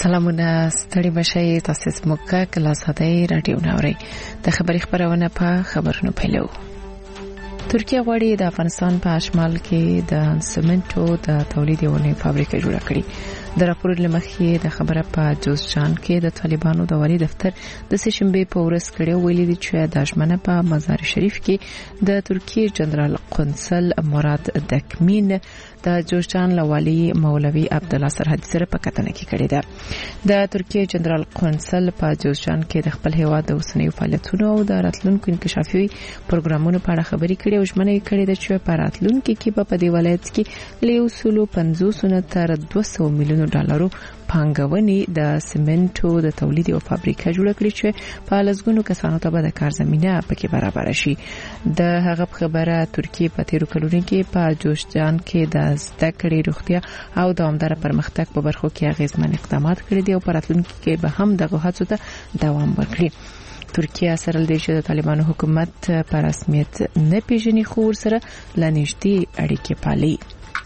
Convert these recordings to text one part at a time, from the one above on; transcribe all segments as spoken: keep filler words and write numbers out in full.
سلامونه ستړي بشئ تاسو سموکه کلاس هداي رادیو ناوري د خبري خبرونه په خبرونو پیلو. ترکیه غواړي د افغانستان په شمال کې د سمنټو د تولید یو نوې فابریکه جوړه کړي. د راپور لمخې د خبره په جوزجان کې د طالبانو د والي دفتر د سشنبه په ورځ کړي ویلي دي چې د ژمنه په مزار شریف کې د ترکیه جنرال قونسل مراد دکمین د جوزجان لوالي مولوي عبد الله سرحدي سره په کتنه کې کړي ده. د ترکیه جنرال قونسل په جوزجان کې د خپل هیواد د اوسنیو فعالیتونو او د راتلونکو انکشافي پروګرامونو په اړه خبري کړي او ژمنه یې کړې ده چې په راتلونکو کې په دې ولایت کې له اصول پنځوس نه تر دوه سوه میلیون ډالرو پانګونې د سیمنټو د تولید او فابریکه جوړه کړې چې په لږونو کسانو ته به د کار زمينه پکې برابر شي. د هغه خبره ترکیه په تیرو کلونو کې په جوزجان کې د زده کړې روغتیا او دوامدار پرمختګ په برخو کې اغیزمن اقدامات کړي دي او په راتلونکي کې به هم دغه هڅو ته دوام ورکړي. ترکیه سره د چې طالبانو حکومت په رسمیت نه پیژني خو سره لنیشتي اړیکې پالي.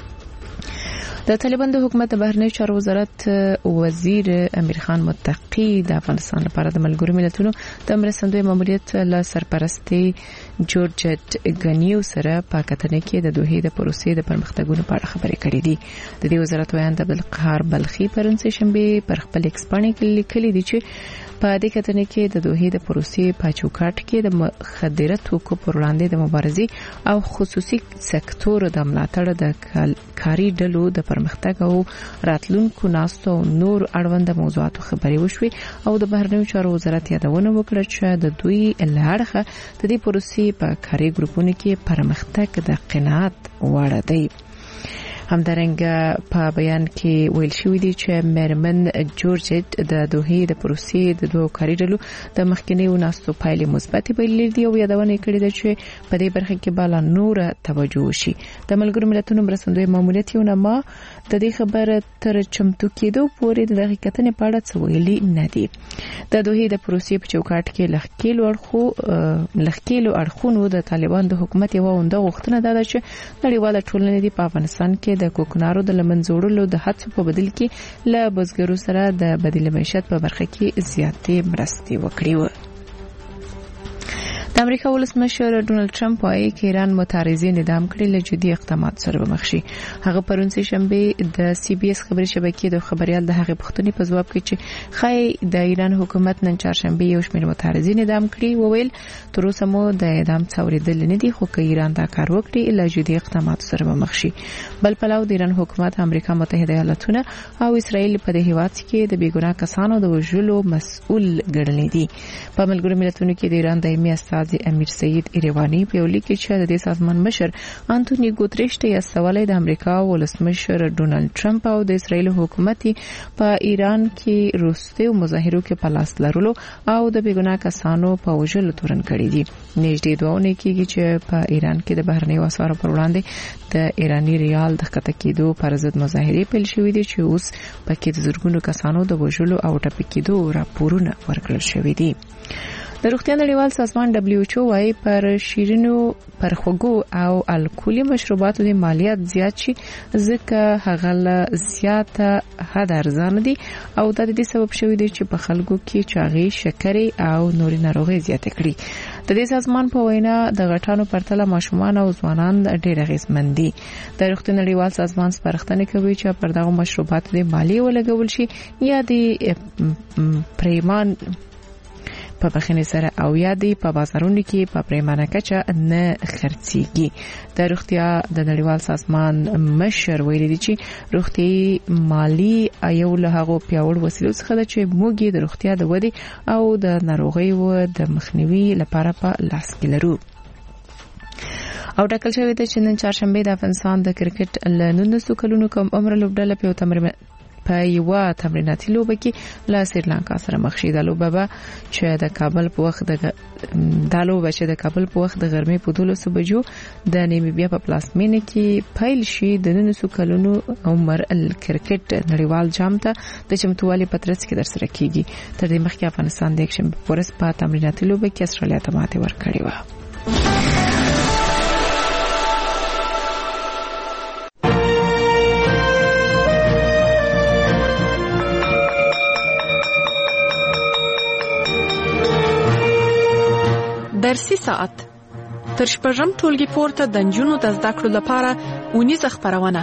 د طالبان د حکومت بهرنی چارو وزارت وزیر امیر خان متقی د افغانستان لپاره د ملګرو ملتونو د مرستندوی ماموریت له سرپرستی جورجت غنیو سره په کتنه کې د دوه د پروسې د پرمختګونو په اړه خبرې کړې دي. د دې وزارت ویاند عبدالقهار بلخی پرون سه شنبه پر خپل ایکس باندې لیکلي دي چې په دې کتنه کې د دوه د پروسې په چوکاټ کې د مخدره توکو پر وړاندې د مبارزې او خصوصي سکتور د ملاتړ د کاري ډلو د پرمختګ او راتلونکو ناستو نور اړوند موضوعاتو خبرې وشوي او د بهرنیو چارو وزارت یادونه وکړه چې د دوی لړخه د دې پروسې په کاري ګروپونو کې پرمختګ د قناعت وړ دی. همدارنګه په بیان کې ویل شوی دی چې مرمن جورجت د دوه د پروسې د دوه کاري ډلو د مخکنیو ناستو پایلې مثبت بلل دي او یادونه کړې ده چې په دې برخه کې بالا نور توجه وشي. د ملګرو ملتونو مرستندوی ماموریت یو نامه د دې خبره تر چمتو کېدو پورې د حقیقتنه په اړه څه ویلي نه دي. د دوه د پروسې په چوکاټ کې لخکېلو اړخو لخکېلو اړخونو د طالبان د حکومت یو اونده غوښتنه ده چې نړیواله ټولنه د افغانستان کې د کوکنارو د لمنځوړلو د هڅو په بدل کې له بزګرو سره د بدیل معیشت په برخه کې زیاتې مرستې وکړي. د امریکا ولسمشر ډونالد ټرمپ وايي چې ایران متعارضي نظام کړي له جدي اقدامات سره مخ شي. هغه پرون سه شنبه د سی بي اس خبري شبکې د خبريال د هغه پښتني په جواب کې چې خای د ایران حکومت نن چهارشنبه یو شمېر متعارضي نظام کړي وویل تر اوسه مو د اعدام څوریدل نه دي خو که ایران دا کار وکړي له جدي اقدامات سره مخ شي. بل پلاو د ایران حکومت امریکا متحده ایالاتونه او اسرائیل په دې هیواد کې د بیګناه کسانو د وژلو مسؤل ګڼل دي. په ملګرو ملتونو کې د ایران دایمي استازي امیر سید ایروانی په ویلي کې چې د دې سازمان مشر انټونی ګوتریش ته یې د امریکا ولسمشر ډونالد ټرمپ او د اسرائیل حکومت په ایران کې روسي مظاهرو کې پلاس لرلو او د بیګناه کسانو په وژلو تورن کړی دي. نږدې دوه کېږي چې په ایران کې د بهرنیو اسعارو پر وړاندې د ایرانی ریال د خطا کېدو پر ضد مظاهرې پیل شوې دي چې اوس پکې د زرګونو کسانو د وژلو او ټپي کېدو راپورونه ورکړل شوې دي. د روغتیا نړیوال سازمان دبليو ایچ او وايي پر شیرینو پر خوږو او الکولي مشروباتو د مالیات زیات شي ځکه هغه له زیاته حد ارزانه دي او د دې سبب شوی دی چې په خلکو کې چاغي شکرې او نوري ناروغي زیات کړي. د دې سازمان په وینا د غټانو پرتله ماشومان او ځوانان ډېر اغیزمن دي. د روغتیا نړیوال سازمان سپارښتنه کوي چې پر دغه مشروباتو د مالیه ولګول شي یا د پریمان په بخښنې سره او یادې په بازارونو کې په پریمانه کچه نه خرڅيږي. د روغتیا د نړیوال سازمان مشر ویلي دی چې روغتي مالی یو له هغو پیاوړ وسیلو څخه ده چې موږ د روغتیا د ودې او د ناروغیو د مخنیوي لپاره په لاس کې لرو. او ټاکل شوی دی چې نن چهارشنبه د افغانستان د کرکټ له نولسو کلونو کم عمر لوبډله په تمرین په یو تمریناتي لوبه کې له سریلانکا سره مخ شي. د لوبه به چې د کابل په وخت د د لوبه چې د کابل په وخت د غرمې په دولسو بجو د نیمیبیا په پلاسمینه کې پیل شي. د نولسو کلونو عمر الکرکټ نړیوال جام ته د چمتووالي په ترڅ کې در سره کیږي. تر دې مخکې افغانستان د یکشنبه په ورځ په تمریناتي لوبه کې استرالیا ته ماتې ورکړې و. درسي ساعت تر شپږم ټولګي پورته د نجونو د زده کړو لپاره اونیزه خپرونه.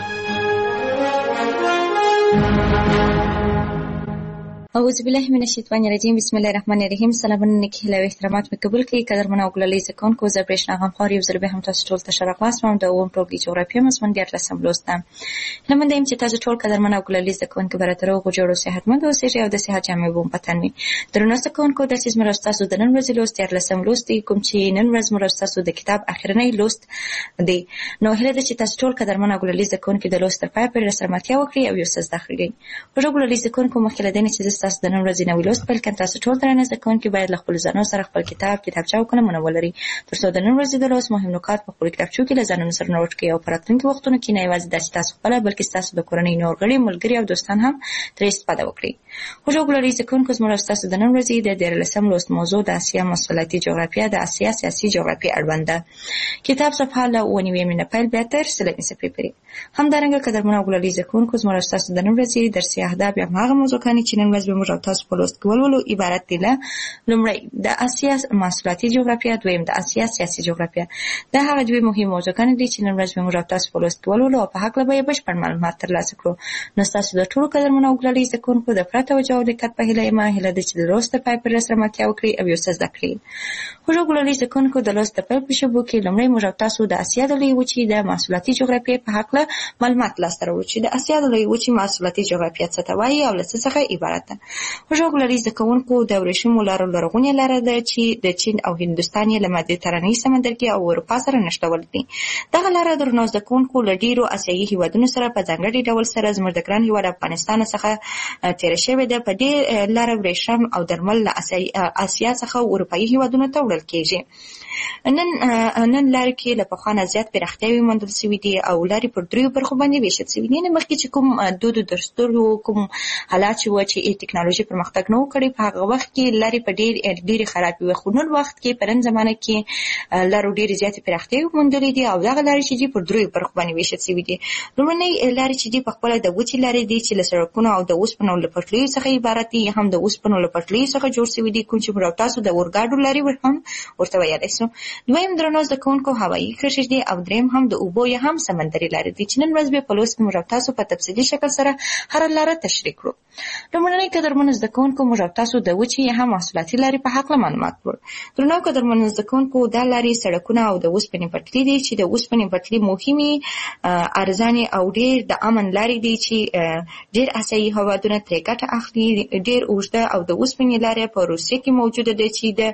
اعوذ بالله من الشیطان الرجیم. بسم الله الرحمن الرحیم. سلامونه نیکی له احترامات مې قبول کړئ. قدرمن او ګلالي زکون کو زه برېښنا غمخوار یو ځل به هم تاسو ټول ته شرف واسمم د اووم ټولګي جغرافیه مضمون دیارلسم لوست ده. لمن دایم چې تاسو ټول قدرمن او ګلالي زکون کې براتر او جوړو صحتمند اوسئ او د صحت جامې بوم پتن وي. درنو زکون کو د سیس مرسته تاسو د نن ورځې لوست دیارلسم لوست دی کوم چې نن ورځ مرسته تاسو د کتاب اخرنی لوست دی. نو هله د چې تاسو ټول قدرمن او ګلالي زکون کې د لوست تر پای پورې سره متیا وکړئ او یو څه زده کړئ. او ګلالي زکون کو مخکې لدین چې تاسو د نن ورځې نو لوست بل کنه تاسو ټول درنه زکون کې باید خپل ځانو سره خپل کتاب کتابچه او قلم ولرئ ترڅو د نن ورځې د لوست مهم نکات په خپل کتابچو کې لزانو سره نوٹ کړئ او په راتلونکي وختونو کې نه یوازې د تاسو خپل بلکې تاسو د کورنۍ نور غړي ملګري او دوستان هم ترې استفاده وکړي. خو ګلالي زکون کو زموږ تاسو د نن ورځې د دیارلسم لوست موضوع د اسیا مسلطي جغرافیه د اسیا سیاسي جغرافیه اړوند ده. کتاب صفحه له ونیوي منه پیل به تر سلمي صفحې پورې. همدارنګه قدرمن ګلالي زکون کو زموږ تاسو د نن ورځې درسي اهداف یا هغه موضوع کانی چې نن ورځ به موږ تاسو په لوست کې ولولو عبارت دي له لومړی د اسیا مسلطي جغرافیه، دویم د اسیا سیاسي جغرافیه. دا هغه دوی مهم موضوعونه دي چې نن ورځ به موږ تاسو په لوست کې ولولو او په حق له به بشپړ معلومات ترلاسه کړو. نو تاسو د ټولو قدرمن ګلالي زکون کو د پرته او جواب دقت په هیله ما هیله د چې د لوست پای پر سره متیا وکړي او یو څه زده کړئ. خو ګلالي زکون کو د لوست په شبو کې لومړی موږ تاسو د اسیا د لوی وچې د مسلطي جغرافیه په حق له معلومات لاسته راوړو چې د اسیا د لوی وچې مسلطي جغرافیه څه ته وایي او له څه څخه عبارت ده. خو ګلالي زکون کو د ورشمو لارو لرغونې لاره ده چې د چین او هندوستان له مدیترانې سمندرګي او اروپا سره نښلول دي. دغه لاره د درنو زکونکو له ډیرو اسیایي هیوادونو سره په ځانګړي ډول سره زموږ د ګران هیواد افغانستان څخه تیر شوې ده. په دې لاره ورشم او درمل له اسیا څخه اروپایي هیوادونو ته وړل کیږي. نن نن لارې کې له پخوانه زیات پراختیاوې موندل شوې دي او لارې پر دریو برخو باندې ویشل شوې دي. مخکې چې کوم دود دستور کوم حالات چې و چې ټکنالوژي پرمختګ نه وکړي په هغه وخت کې لارې په ډېر ډېرې خرابې وې. خو نن وخت کې په نن زمانه کې لارو ډېرې زیاتې پراختیاوې موندلې دي او دغه لارې چې دي پر دریو برخو باندې ویشل شوې دي. لومړنۍ لارې چې دي په خپله د وچې لارې دي چې له سړکونو او د اوسپنو له پټلیو څخه عبارت دي، هم د اوسپنو له پټلیو څخه جوړ شوي دي کوم چې موږ تاسو د اورګاډو لارې هم ورته ویلی شو. دویم درنو زکونکو هوایي کشش دي او دریم هم د اوبو یا هم سمندري لارې دي چې نن ورځ به په لوست کې موږ تاسو په تفصیلي شکل سره هر لاره تشریح کړو. لومړنۍ قدرمن زکونکو موږ تاسو د وچې یا هم محصولاتي لارې په حق معلومات ورکړل. درنو قدرمن زکونکو دا لارې سړکونه او د اوسپنې پټلۍ دي چې د اوسپنې پټلۍ مهمې ارزانه او ډېر د امن لارې دي چې ډېر اسیایي هیوادونه ترې ګټه اخلي. ډېر اوږده او د اوسپنې لارې په روسیه کې موجوده ده چې د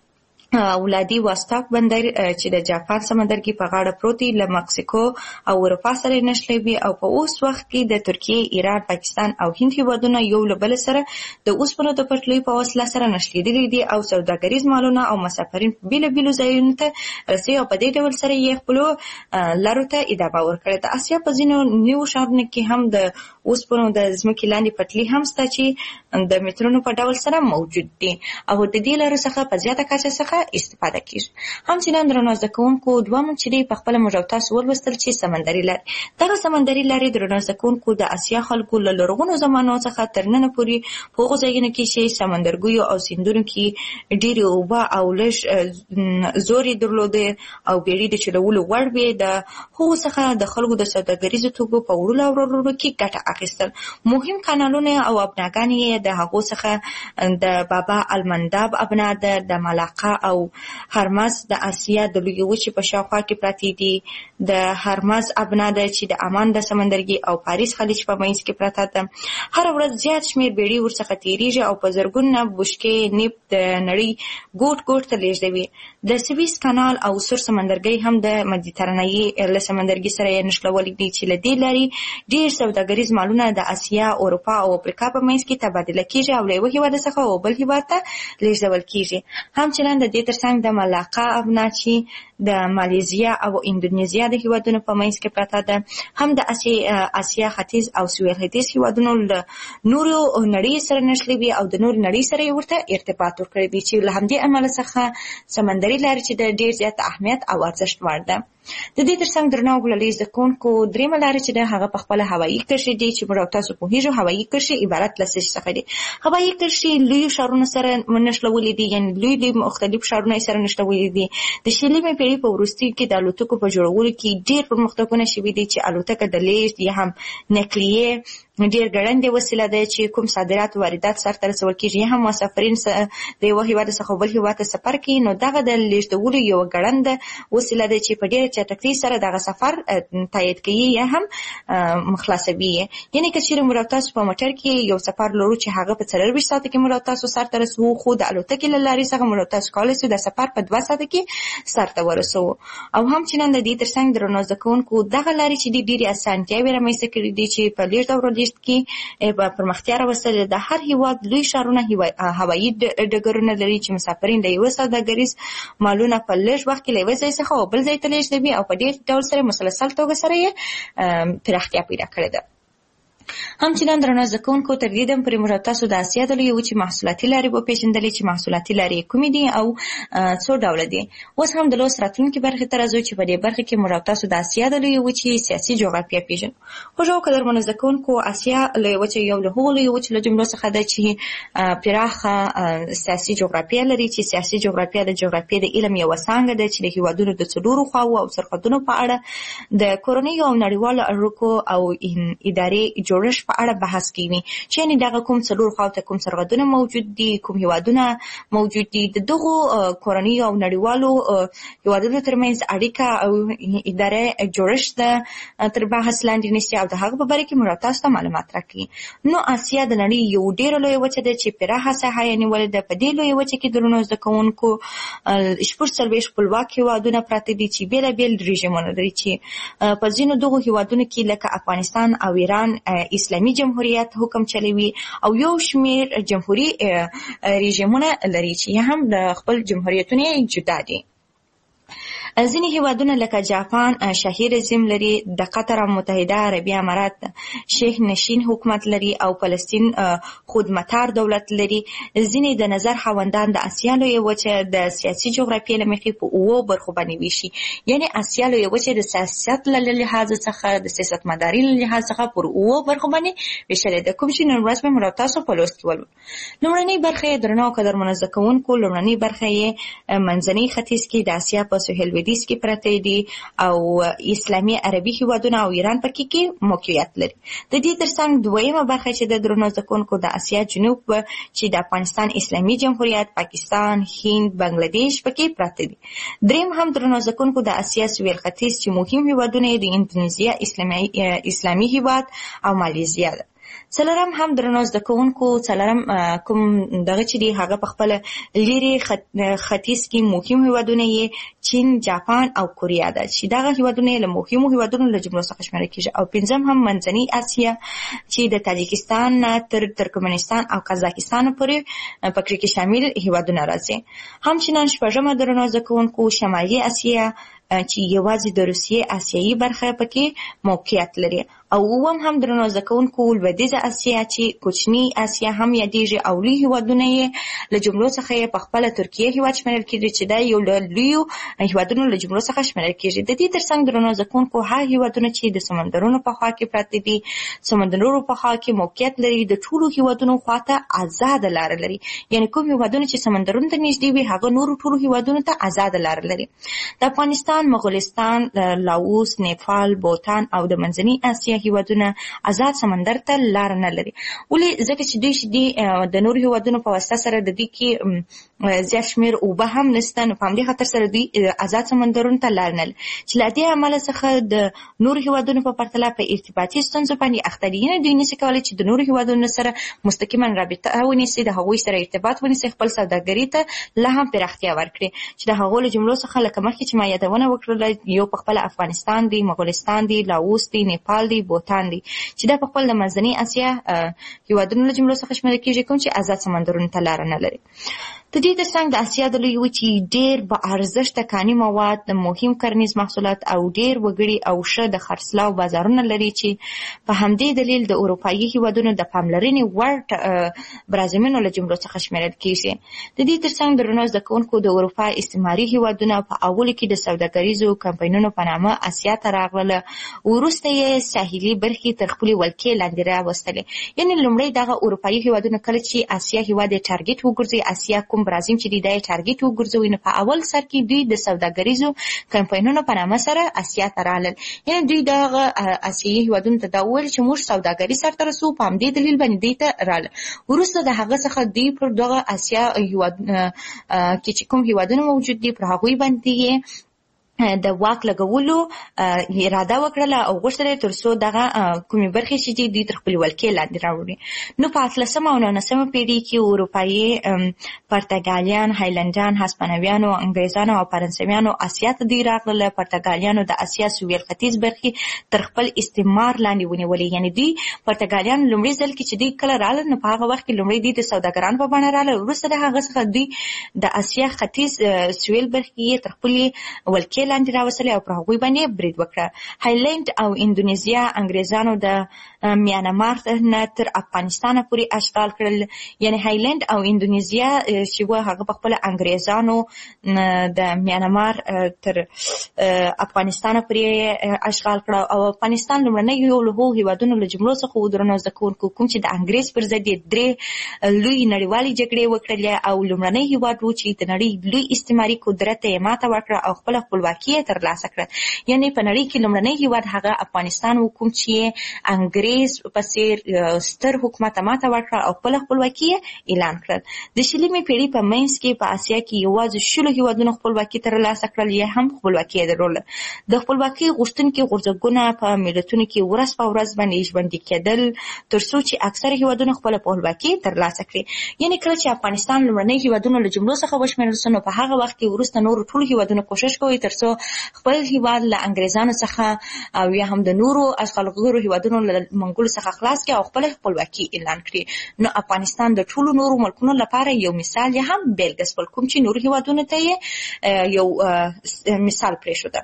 اولادي واستاک بندر چې د جاپان سمندرګي په غاړه پروت دی له مکسیکو او اروپا سره نښلوي او په اوس وخت کې د ترکیه، ایران، پاکستان او هند هیوادونه یو له بل سره د اوسپنو د پټلۍ په وسیله سره نښلېدلي دي او سوداګریز مالونه او مسافرین په بیلو بیلو ځایونو ته رسوي او په دې ډول سره یې خپلو لارو ته ادامه ورکړې. د اسیا په ځینو نیو ښارونو کې هم د اوسپنو د ځمکې لاندې پټلۍ هم شته چې د مترونو په ډول سره موجود دي او د دې لارو څخه په زیاته کچه څخه استفاده کیږي. همچنان درنو زکونکو دوم چې په خپل موضوع تاسو ولوستل چې سمندري لارې. دغه سمندري لارې درنو زکونکو د اسیا خلکو له لرغونو زمانو څخه تر نن پورې په هغو ځایونو کې چې سمندرګیو او سیندونو کې ډېرې اوبه او لږ زورې درلودې او بیړۍ د چلولو وړ وې د هغو څخه د خلکو د سوداګریزو توکو په وړلو او راوړلو کې ګټه اخیستل. مهم کانالونه او ابناګانې د هغو څخه د بابا المنداب ابنا د ملاقه او هرمز د اسیا د لوی وچې په شاوخوا کې پراته دي. د هرمز ابنا ده چې د عمان د سمندرګي او پاریس خلیج په منځ کې پراته ده. هر ورځ زیات شمېر بیړۍ ورڅخه تیریږي او په زرګونه بشکې نفت د نړۍ ګوټ ګوټ ته لیږدوي. د سویس کانال او سور سمندرګي هم د مدیترانې له سمندرګي سره یې نښلولي دي چې له دې لارې ډېر سوداګریز مالونه د اسیا، اروپا او افریقا په منځ کې تبادله کیږي او له یوه هېواد څخه او بل هېواد ته لیږدول کیږي. همچنان د دې ترڅنګ د ملاقه ابنا چې د مالیزیا او اندونیزیا د هیوادونو په منځ کې پراته ده هم د اسیا ختیځ او سویل ختیځ هیوادونو له نورو نړۍ سره نښلوي او د نور نړۍ سره یې ورته ارتباط ورکړی دی چې له همدې امله څخه سمندري لارې چې د ډېر زیات اهمیت او ارزښت وړ ده. د دې ترڅنګ درنو اوږدلۍ زده کوونکو درېیمه لاره چې ده هغه په خپله هوایي کرښې دي چې موږ او تاسو پوهېږو هوایي کرښې عبارت له څه شي څخه دي. هوایي کرښې لویو ښارونو سره نښلولې دي، یعنې لوی لوی مختلف ښارونه یې سره نښلولي دي. د شلمې پېړۍ په وروستیو کې د الوتکو په جوړولو کې ډېر پرمختګونه شوي دي چې الوتکه د لیږد یا هم نقلیې ډېر ګړندې وسیله ده چې کوم صادرات او واردات سرته رسول کېږي یا هم مسافرین د یوه هېواد څخه بل هېواد ته سفر کوي، نو دغه د لیږدولو یوه ګړنده وسیله ده چې په ډېره چټکتۍ سره دغه سفر تایید کوي یا هم خلاصوي یې. یعنې که چېرې موږ او تاسو په موټر کې یو سفر لرو چې هغه په څلرویشت ساعته کې موږ او تاسو سرته رسوو، خو د الوتکې له لارې څخه موږ او تاسو کولی شو د سفر په دوه ساعته کې سرته ورسوو. او همچنان د دې ترڅنګ درنو زده کوونکو دغه لارې چې دي ډېرې اسانتیاوې رامنځته کړي دي چې په لیږد او رالیږد کې په پرمختیا راوستلې. د هر هېواد لوی ښارونه هوایي ډګرونه لري چې مسافرین د یوه سوداګریز مالونه په لږ وخت کې له یوه ځای څخه او بل ځای ته لیږدوي او په ډېر ډول سره مسلسل توګه سره یې پراختیا پیدا کړې ده. همچنان درنو زده کوونکو تر دې دم پورې موږ تاسو د اسیا د لویې وچې محصولاتي لارې وپېژندلې چې محصولاتي لارې کومې دي او څو ډوله دي. اوس هم د لوست راتلونکي برخې ته راځو چې په دې برخه کې موږ تاسو د اسیا د لویې وچې سیاسي جغرافیه پېژنو. خوږو قدرمنو زده کوونکو، اسیا لویې وچې یو له هغو لویې وچو له جملو څخه ده چې پراخه سیاسي جغرافیه لري، چې سیاسي جغرافیه د جغرافیې د علم یوه څانګه ده چې د هېوادونو د څلورو خواوو او سرحدونو په اړه د کورنیو او نړیوالو اړیکو او ادارې جوړښت په اړه بحث کوي، چې یعنې دغه کوم څلور خواو ته کوم سرحدونه موجود دي، کوم هېوادونه موجود دي، د دغو کورنیو او نړیوالو هېوادونو ترمنځ اړیکه او اداره جوړښت تر بحث لاندې نیسي او د هغه په باره کې موږ تاسو ته معلومات راکوي. نو اسیا د نړۍ یو ډېره لویه وچه ده چې پراخه ساحه یې نیولې ده. په دې لویه وچه کې درنو زده کوونکو شپږ څلوېښت خپلواک هېوادونه پراته دي چې بېلابېل رژیمونه لري، چې په ځینو دغو هېوادونو کې لکه افغانستان او ایران اسلامي جمهوریت حکم چلوي او یو شمېر جمهوري رژیمونه لري چې هم د خپل جمهوریتونه جدا دي. ځینې هېوادونه لکه جاپان شاهي رژیم لري، د قطر متحده عربي امارات شیخ نشین حکومت لري او فلسطین خودمختار دولت لري. ځینې د نظر خاوندان د اسیا لویې وچه د سیاسي جغرافیې له مخې په اوو برخو باندې ویشي، یعنې اسیا لویې وچه د سیاست له لحاظه څخه د سیاستمدارۍ له لحاظ څخه پر اوو برخو باندې ویشلې ده، کوم چې نن ورځ به موږ تاسو په لوست کې ولولو. لومړنۍ برخه یې درنو قدرمنو زده کوونکو، لومړنۍ برخه یې منځنۍ ختیځ کې د اسیا په سهیل لویدیځ کې پراته دي او اسلامي عربي هېوادونه او ایران پکې کې موقعیت لري. د دې ترڅنګ دویمه برخه چې د درنو زده کوونکو د اسیا جنوب چې د افغانستان اسلامي جمهوریت، پاکستان، هند، بنگلاديش پکې پراته دي. دریم هم درنو زده کوونکو د اسیا سویل ختیځ چې مهم هېوادونه د اندونیزیا اسلامي اسلامي هېواد او مالیزیا ده. څلورم هم درنو زده کوونکو څلورم کوم دغه چې دی هغه په خپله لرې ختیځ کې مهم هېوادونه یې چین، جاپان او کوریا ده چې دغه هېوادونه یې له مهمو هېوادونو له جملو څخه شمیرل کېږي. او پنځم هم منځنۍ اسیا چې د تاجکستان تر ترکمنستان او قزاقستان پورې پکې کې شامل هېوادونه راځي. همچنان شپږمه درنو زده کوونکو شمالي اسیا چې یوازې د روسیې آسیایي برخه پکې موقعیت لري. او اووم هم درنو زده کوونکو لویدیځه اسیا چې کوچني اسیا هم یادېږي او لوی هېوادونه یې له جملو څخه یې په خپله ترکیه هېواد شمیرل کېږي چې دا یو له لویو هېوادونو له جملو څخه شمیرل کېږي. د دې ترڅنګ درنو زده کوونکو هغه هېوادونه چې د سمندرونو په خوا کې پراته دي، سمندرونو په خوا کې موقعیت لري، د ټولو هېوادونو خواته آزاده لاره لري، یعنې کوم هېوادونه چې سمندرونو ته نږدې وي هغه نورو ټولو هېوادونو ته آزاده لاره لري. د افغانستان، مغولستان، لاوس، نیپال، بوتان او د منځنۍ اسیا هېوادونه آزاد سمندر ته لار نه لري. ولې؟ ځکه چې دوی شدي د نورو هېوادونو په واسطه سره د دوی کې زیات شمېر اوبه هم نشته، نو په همدې خاطر سره دوی آزاد سمندرونو ته لار نه لري چې له دې امله څخه د نورو هېوادونو په پرتله په ارتباطي ستونزو باندې اخته دي. یعنې دوی نشي کولی چې د نورو هېوادونو سره مستقیما رابطه ونیسي، د هغوی سره ارتباط ونیسي، خپل سوداګري ته لا هم پراختیا ورکړي، چې د هغو له جملو څخه لکه مخکې چې ما یادونه وکړله یو په خپله افغانستان دی، مغولستان دی، لاوس دی، نیپال دی، بوتان دی چې دا په خپل د منځنۍ اسیا هېوادونو له جملو څخه شمیرل کېږي کوم چې آزاد سمندرونو ته لاره نه لري. د دې ترڅنګ د اسیا د لویې وچې ډېر با ارزښته کاني مواد، د مهم کرنیز محصولات او ډېر وګړي او ښه د خرڅلاو بازارونه لري چې په همدې دلیل د اروپایي هیوادونو د پاملرنې وړ برازمینو له جملو څخه شمیرل کیږي. د دې ترڅنګ درنو زده کوونکو د اروپا استعماري هیوادونه په اول کې د سوداګریزو کمپاینونو په نامه اسیا ته راغله، وروسته یې ساحلي برخې تر خپلې ولکې لاندې راوستلې. یعنې لومړی دغه اروپایي هیوادونه کله چې اسیا هیواد یې ټارګټ وګرځي، اسیا کوم برازیل چې دی د ټارګټ وګرځوي، نو په اول سر کې دوی د سوداګریزو کمپاینونو په نامه سره اسیا ته رالل. یعنې دوی دغه اسیایي هیوادونو ته دا وویل چې موږ سوداګري سرته رسوو، په همدې دلیل باندې دوی ته رالل. وروسته د هغه څخه دوی پر دغه اسیا هیواد کې چې کوم هیوادونه موجود دي پر هغوی باندې د واک لګولو اراده وکړله او غوښتل تر څو دغه کومې برخې چې دي دوی تر خپلې ولکې لاندې راوړي. نو په اتلسمه او نولسمه پیړۍ کې اروپایي پرتګالیان، هایلنډیان، هسپانویان او انګریزان او فرانسویانو اسیا ته دوی راغله. پرتګالیانو د اسیا سویل ختیځ برخې تر خپل استعمار لاندې ونیولې. یعنې دوی پرتګالیان لومړي ځل کې چې دوی کله رالل، نو په هغه وخت کې لومړی دوی د سوداګرانو په بڼه رالل، وروسته د هغه څخه دوی د اسیا ختیځ سویل برخې تر خپلې ولکې لاندې راوستلې او پر هغوی باندې برید وکړه. هایلند او اندونیزیا انګریزانو د میانمار نه تر افغانستانه پورې اشغال کړل. یعنې هایلند او اندونیزیا چې و هغه په خپله انګریزانو د میانمار تر افغانستانه پورې اشغال کړه او افغانستان لومړنی یو له هغو هیوادونو له جملو څخه و درنو زده کوونکو کوم چې د انګریز پر ضد یې درې لوی نړیوالې جګړې وکړلې او لومړنی هیواد و چې د نړۍ لوی استعماري قدرت یې ماته ورکړه او خپله خپلواکي یې ترلاسه کړه. یعنې په نړۍ کې لومړنی هیواد هغه افغانستان و کوم چې انګریز په څېر ستر حکومت ماته ورکړه او خپله خپلواکي یې اعلان کړل. د شلمې پیړۍ په منځ کې په اسیا کې یوازې شلو هیوادونو خپلواکي ترلاسه کړل، یا هم خپلواکي یې درلوده. د خپلواکي غوښتونکي غورځنګونه په ملتونو کې ورځ په ورځ باندې ژوندي کېدل تر څو چې اکثره هیوادونه خپله خپلواکي ترلاسه کړي. یعنې کله چې افغانستان لومړنی هیوادونو له جملو څخه وشمېرل سو، نو په هغه وخت کې وروسته نورو ټولو هیوادونو کوښښ کوي تر څو خپل هیواد له انګریزانو څخه او یا هم د نورو اشغالګرو هیوادونو له منګولو څخه خلاص کړي او خپل خپلواکي اعلان کړي. نو افغانستان د ټولو نورو ملکونو لپاره یو مثال یا هم بیلګه شول، کوم چې نورو هیوادونو ته یې یو مثال پرېښوده.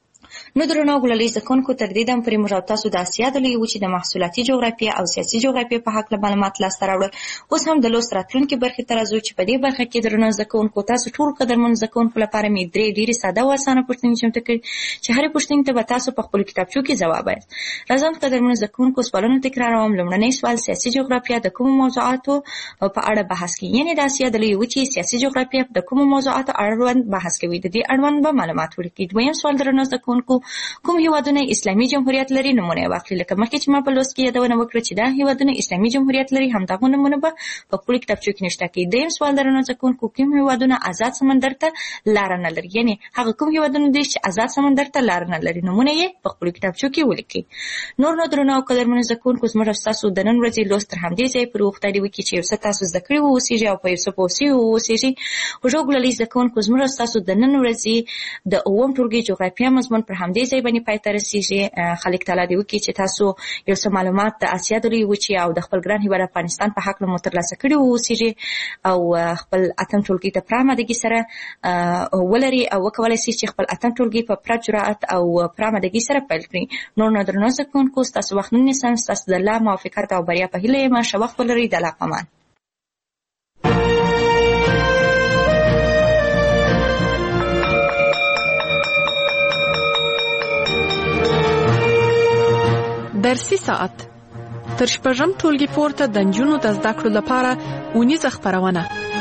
نو درنو ګلالي زده کوونکو، تر دې دمه پورې موږ او تاسو د اسیا د لویې وچې د محصولاتي جغرافیې او سیاسي جغرافیې په هکله معلومات لاسته راوړل. اوس هم د لوست راتلونکې برخې ته راځو چې په دې برخه کې درنو زده کوونکو تاسو ټول قدرمنو زده کوونکو لپاره مې درې ډېرې ساده او اسانه پوښتنې چمتو کړي چې هرې پوښتنې ته به تاسو په خپلو کتابچو کې ځواب وایاست. راځم قدرمنو زده کوونکو سوالونه تکراروم. لومړنی سوال: سیاسي جغرافیه د کومو موضوعاتو په اړه بحث کوي؟ یعنې د اسیا د لویې وچې سیاسي جغرافیه د کومو موضوعاتو اړوند بحث کوي؟ د دې اړوند به معلومات ولیکئ. دویم سوال درنو زده کوونکو: کوم هیوادونه اسلامي جمهوریت لري؟ نمونه یې واخلئ. لکه مخکې چې ما په لوست کې یادونه وکړه چې دا هیوادونه اسلامي جمهوریت لري، همدغه نمونه به په خپلو کتابچو کې نشته کړئ. دریم سوال درنو زده کوونکو: کوم هیوادونه آزاد سمندر ته لاره نه لري؟ یعنې هغه کوم هیوادونه دي چې آزاد سمندر ته لاره نه لري، نمونه یې په خپلو کتابچو کې ولیکئ. نور نو درنو او قدرمنو زده کوونکو، زموږ او ستاسو د نن ورځې لوست تر همدې ځایه پورې وختاري وکړي چې یو څه تاسو زده کړي واوسېږي او په یو څه پوه سوي واوسېږي. خوږو ګلالي زده کوونکو، زموږ او ستاسو د نن ورځې د اووم ټولګي جغرافیه مضمون پر همدې ځای باندې پای ته رسېږي. خالق تعالی دې وکړي چې تاسو یو څه معلومات د اسیا د لویې وچې او د خپل ګران هېواد افغانستان په هکله مو ترلاسه کړي واوسېږي او خپل اتم ټولګي ته پوره آمادګي سره ولري او وکولی شي چې خپل اتم ټولګي په پوره جرأت او پوره آمادګي سره پیل کړي. نور نو درنو زده کوونکو، ستاسو وخت نه نیسم. ستاسو د الله موافقت او بریا په هیله یم. ښه وخت ولرئ. د الله پامان. درسي ساعت تر شپږم ټولګي پورته د نجونو د زده کړو لپاره اونیزه خپرونه.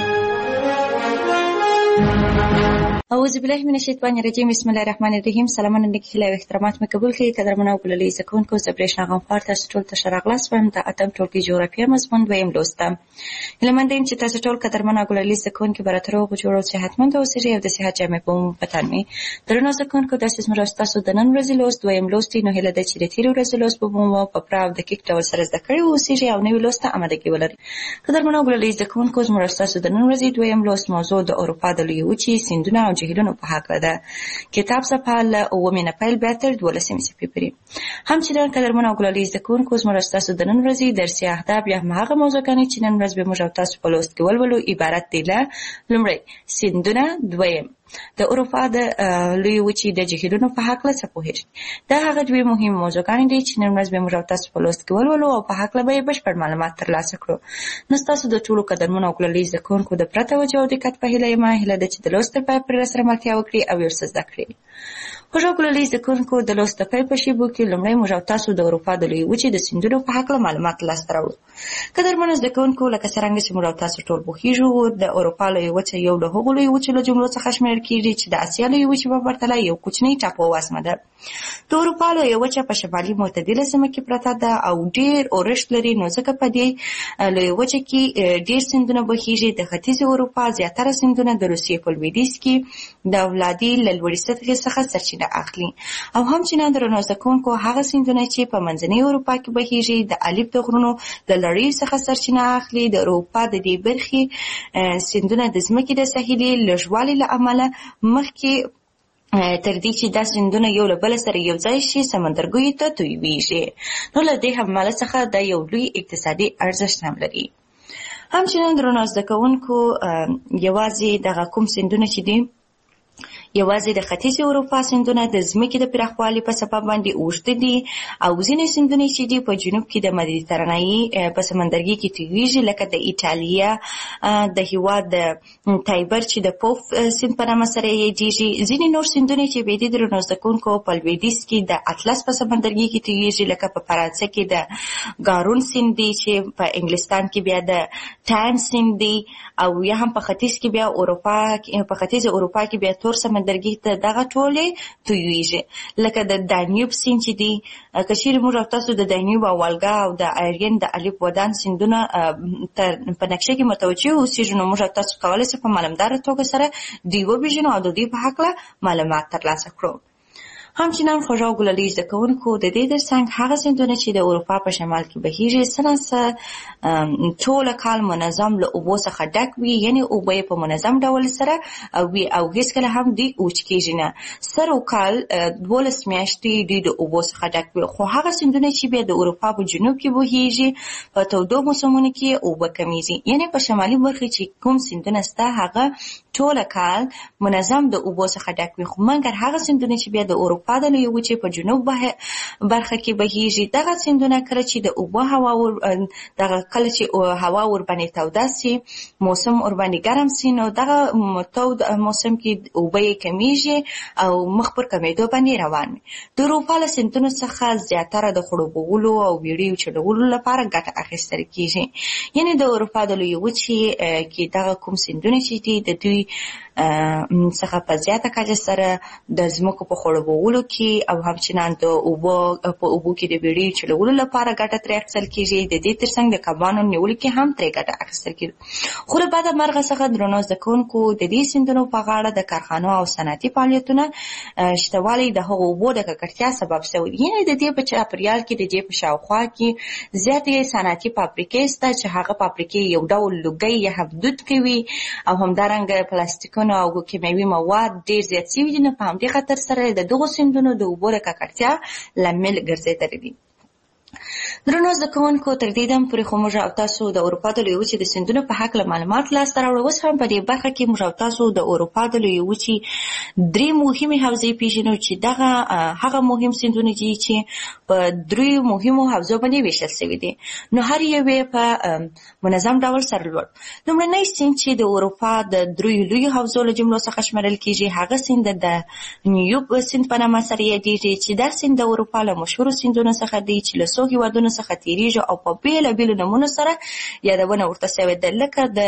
اعوذ بالله من الشیطان الرجیم. بسم الله الرحمن الرحیم. سلامونه نیک هیله او احترامات مې قبول کړئ. قدرمنو او ګلالي زده کوونکو، زه برېښنا غمخوار تاسو ټول ته ښه راغلاست وایم. د اتم ټولګي جغرافیه مضمون دویم لوست ته هیله مند یم چې تاسو ټول قدرمنو او ګلالي زده کوونکي به راته روغ جوړ او صحتمند اوسئ او د صحت جامې په مو په تن وي. درنو زده کوونکو، داسې زموږ او ستاسو د نن ورځې لوست دویم لوست دی. نو هیله ده چې د تېرې ورځې لوست به مو په پوره او دقیق ډول سره زده کړي واوسئ او نوي لوست ته آمادګي ولرئ. قدرمنو او ګلالي زده کوونکو، زموږ او ستاسو د نن ورځې دویم لوست موضوع د اروپا د لویې وچې سیندونه او جهیلونو په هکله ده. کتاب صفحه له اوومې نه پیل بیا تر دولسمې صفحې پورې. همچنان قدرمنو او ګلالي زده کوونکو زموږ ستاسو د نن ورځې درسي اهداف یا هغه موضوعګانې چې نن ورځ به موږ او تاسو په لوست کې ولولو عبارت دي له لومړی سیندونه، دویم د اروپا د لوی وچې د جهیلونو په هکله څه پوهیږئ. دا هغه دوی مهمې موضوعګانې دي چې نن ورځ به موږ او تاسو په لوست کې ولولو او په هکله به یې بشپړ معلومات ترلاسه کړو. نو ستاسو د ټولو قدرمنو او ګلالي زده کوونکو د پوره توجه او دقت په هیله یم هیله ده چې د لوست تر پایه پورې راسره ملتیا وکړي او یو څه زده کړي. خوږو ګلالي زده کوونکو د لوست د پیل په شیبو کې لومړی موږ او تاسو د اروپا د لوی وچې د سیندونو په هکله معلومات لاسته راوړو. قدرمنو زده کوونکو لکه څرنګه چې موږ او تاسو ټول پوهیږو د اروپا لوی وچه یو له هغو لوی وچو له جملو څخه شمیرل کیږي چې د اسیا لوی وچې په پرتله یو کوچنی ټاپو وزمه ده. د اروپا لوی وچه په شمالي معتدله سیمه کې پرته ده او ډیر اورښت لري، نو ځکه په دې لوی وچه کې ډیر سیندونه بهیږي. د ختیځې اروپا زیاتره سیندونه د روسیې په لویدیځ کې د ولادي له لوړې سطحې څخه سرچینه اخلي او همچنان درنو زده کوونکو هغه سیندونه چې په منځنۍ اروپا کې بهیږي د الپ د غرونو د لړۍ څخه سرچینه اخلي. د اروپا د دې برخې سیندونه د ځمکې د ساحلي لږوالي له امله مخکې تر دې چې دا سیندونه یو له بل سره یو ځای شي سمندرګیو ته تویېږي. نو له دې حواله څخه دا یو لوی اقتصادي ارزښت هم لري. همچنان درنو زده کوونکو یوازې دغه کوم سیندونه چې دي یوازې د ختیځې اروپا سیندونه د ځمکې د پراخوالي په سبب باندې اوږده دي او ځینې سیندونه چې دي په جنوب کې د مدیترانه‌ایي په سمندرګي کې تویېږي لکه د ایټالیا د هېواد د تایبر چې د پوف سیند په نامه سره یادېږي. ځینې نور سیندونه چې بیا دي درنو زده کوونکو په لویدیځ کې د اطلس په سمندرګي کې تویېږي لکه په فرانسه کې د ګارون سیند دی چې په انګلستان کې بیا د ټایم سیند دی او یا هم په ختیځ کې بیا اروپا په ختیځه اروپا کې بیا تور سمندرګي ته دغه ټولې تویېږي لکه د دانیوب سیند چې دی. که چیرې موږ او تاسو د دانیوب او والګا او د ایرین د الپ ودان سیندونه په نقشه کې متوجه اوسېږو نو موږ او تاسو کولی شو په معلومداره توګه سره دوی وپېژنو او د دوی په هکله معلومات ترلاسه کړو. همچنان خوږو ګلالي زده کوونکو د دې ترڅنګ هغه سیندونه چې د اروپا په شمال کې بهیږي څه ناڅه ټوله کال منظم له اوبو څخه ډک وي، یعنې اوبه یې په منظم ډول سره وي او هېڅکله هم دوی وچ کېږي نه. سر و کال دولس میاشتې دوی د اوبو څخه ډک وي. خو هغه سیندونه چې بیا د اروپا په جنوب کې بهیږي په تودو موسمونو کې اوبه کمیږي، یعنې په شمالي برخه چې کوم سیندونه شته هغه ټوله کال منظم د اوبو څخه ډک وي. خو مګر هغه سیندونه چې بیا د اروپا د لوی وچې په جنوب برخه کې بهیږي دغه سیندونه کله چې د اوبو هوا دغه کله چې هوا ورباندې توده سي موسم ورباندې ګرم سي نو دغه تود موسم کې اوبه یې کمیږي او مخ پر کمیدو باندې روان وي. د اروپا له سیندونو څخه زیاتره د خړوبولو او ویډیو چلولو لپاره ګټه اخیستل کیږي، یعنې د اروپا د لوی وچې کې دغه کوم سیندونه چې دي د دوی څخه په زیاته کچه سره د ځمکو په خړوبولو کې او همچنان د اوبو په اوبو کې د ویډیو چلولو لپاره ګټه ترې اخیستل کیږي. د دې ترڅنګ د کبانو نیولو کې هم ترې ګټه اخیستل کیږي. خو له بده مرغه څخه درنو زده کوونکو د دې سیندونو په غاړه د کارخانو او صنعتي فعالیتونه شتوالی د هغو اوبو د ککړتیا سبب شوی، یعنې د دې په چاپیریال کې د دې په شاوخوا کې زیاتې صنعتي فابریکې شته چې هغه فابریکې یو ډول لوګی یا حدود کوي او همدارنګه پلاستیکونه او کیمیاوي مواد ډېر زیات شوي دي. نو په همدې خاطر سره د دغو سیندونو د اوبو د ککړتیا لامل ګرځېدلی دي. درنو زده کوونکو تر دې دم پورې خو موږ او تاسو د اروپا د لوی وچې د سیندونو په هکله معلومات لاسته راوړو. اوس هم په دې برخه کې موږ او تاسو د اروپا د لوی وچې درې مهمې حوزې پېژنو چې دغه هغه مهم سیندونه دي چې په دریو مهمو حوزو باندې ویشل شوي دي، نو هر یو یې په منظم ډول سرلوړ. لومړنی سیند چې د اروپا د دریو لویو حوزو له جملو څخه شمېرل کېږي هغه سیند د نیوب سیند په نامه سره یادېږي چې دا سیند د اروپا له مشهورو سیندونو څخه دی چې له څو هېوادونو څخه تیریږي او په بېلابېلو نومونو سره یادونه ورته شوې ده لکه د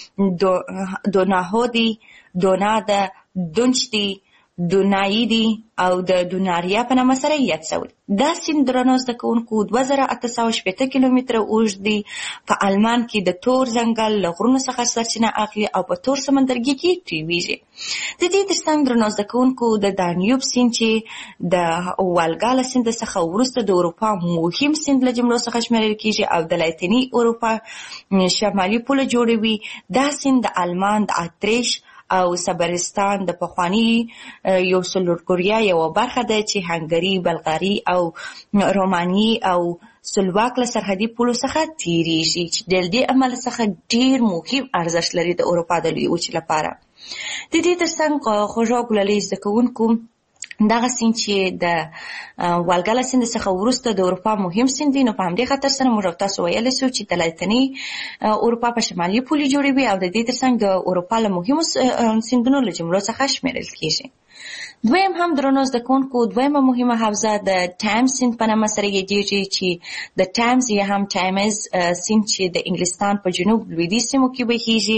دوناهو دی، دونا ده، دونچ دی، دونایی دی او د دوناریا په نامه سره یاد شوی. دا سیند درنو زده کوونکو دوه زره اته سوه شپېته کیلومتره اوږد دی. په آلمان کې د تور ځنګل له غرونو څخه سرچینه اخلي او په تور سمندرګي کې تویېږي. د دې ترڅنګ درنو زده کوونکو د دانیوب سیند چې د والګا له سیند څخه وروسته د اروپا مهم سیند له جملو څخه شمېرل کېږي او د لاتیني اروپا شمالي پوله جوړوي. دا سیند د آلمان، د اتریش او صبرستان د پخواني یو سلورکوریا یو برخه ده چې هنګري، بلغاري او روماني او سلواک له سرحدي پولو څخه تیریږي چې د دې عمل څخه ډیر مهم ارزښت لري د اروپا د لویې وچې لپاره. د دې ترڅنګ خوږه ګلالۍ زده کوونکو دغه سیند چې د والګله سیند څخه وروسته د اروپا مهم سیند دی، نو په همدې خاطر سره موږ تاسو ویلی سو چې د لاتینې اروپا په شمالي پولې جوړوي او د دې ترڅنګ د اروپا له مهمو سیندونو له جملو څخه شمیرل کیږي. دویم هم درنو زده کوونکو دویمه مهمه حوزه د ټایمز سیند په نامه سره یادېږي چې د ټایمز یا هم ټایمز سیند چې د انګلستان په جنوب لویدیځ سیمو کې بهیږي.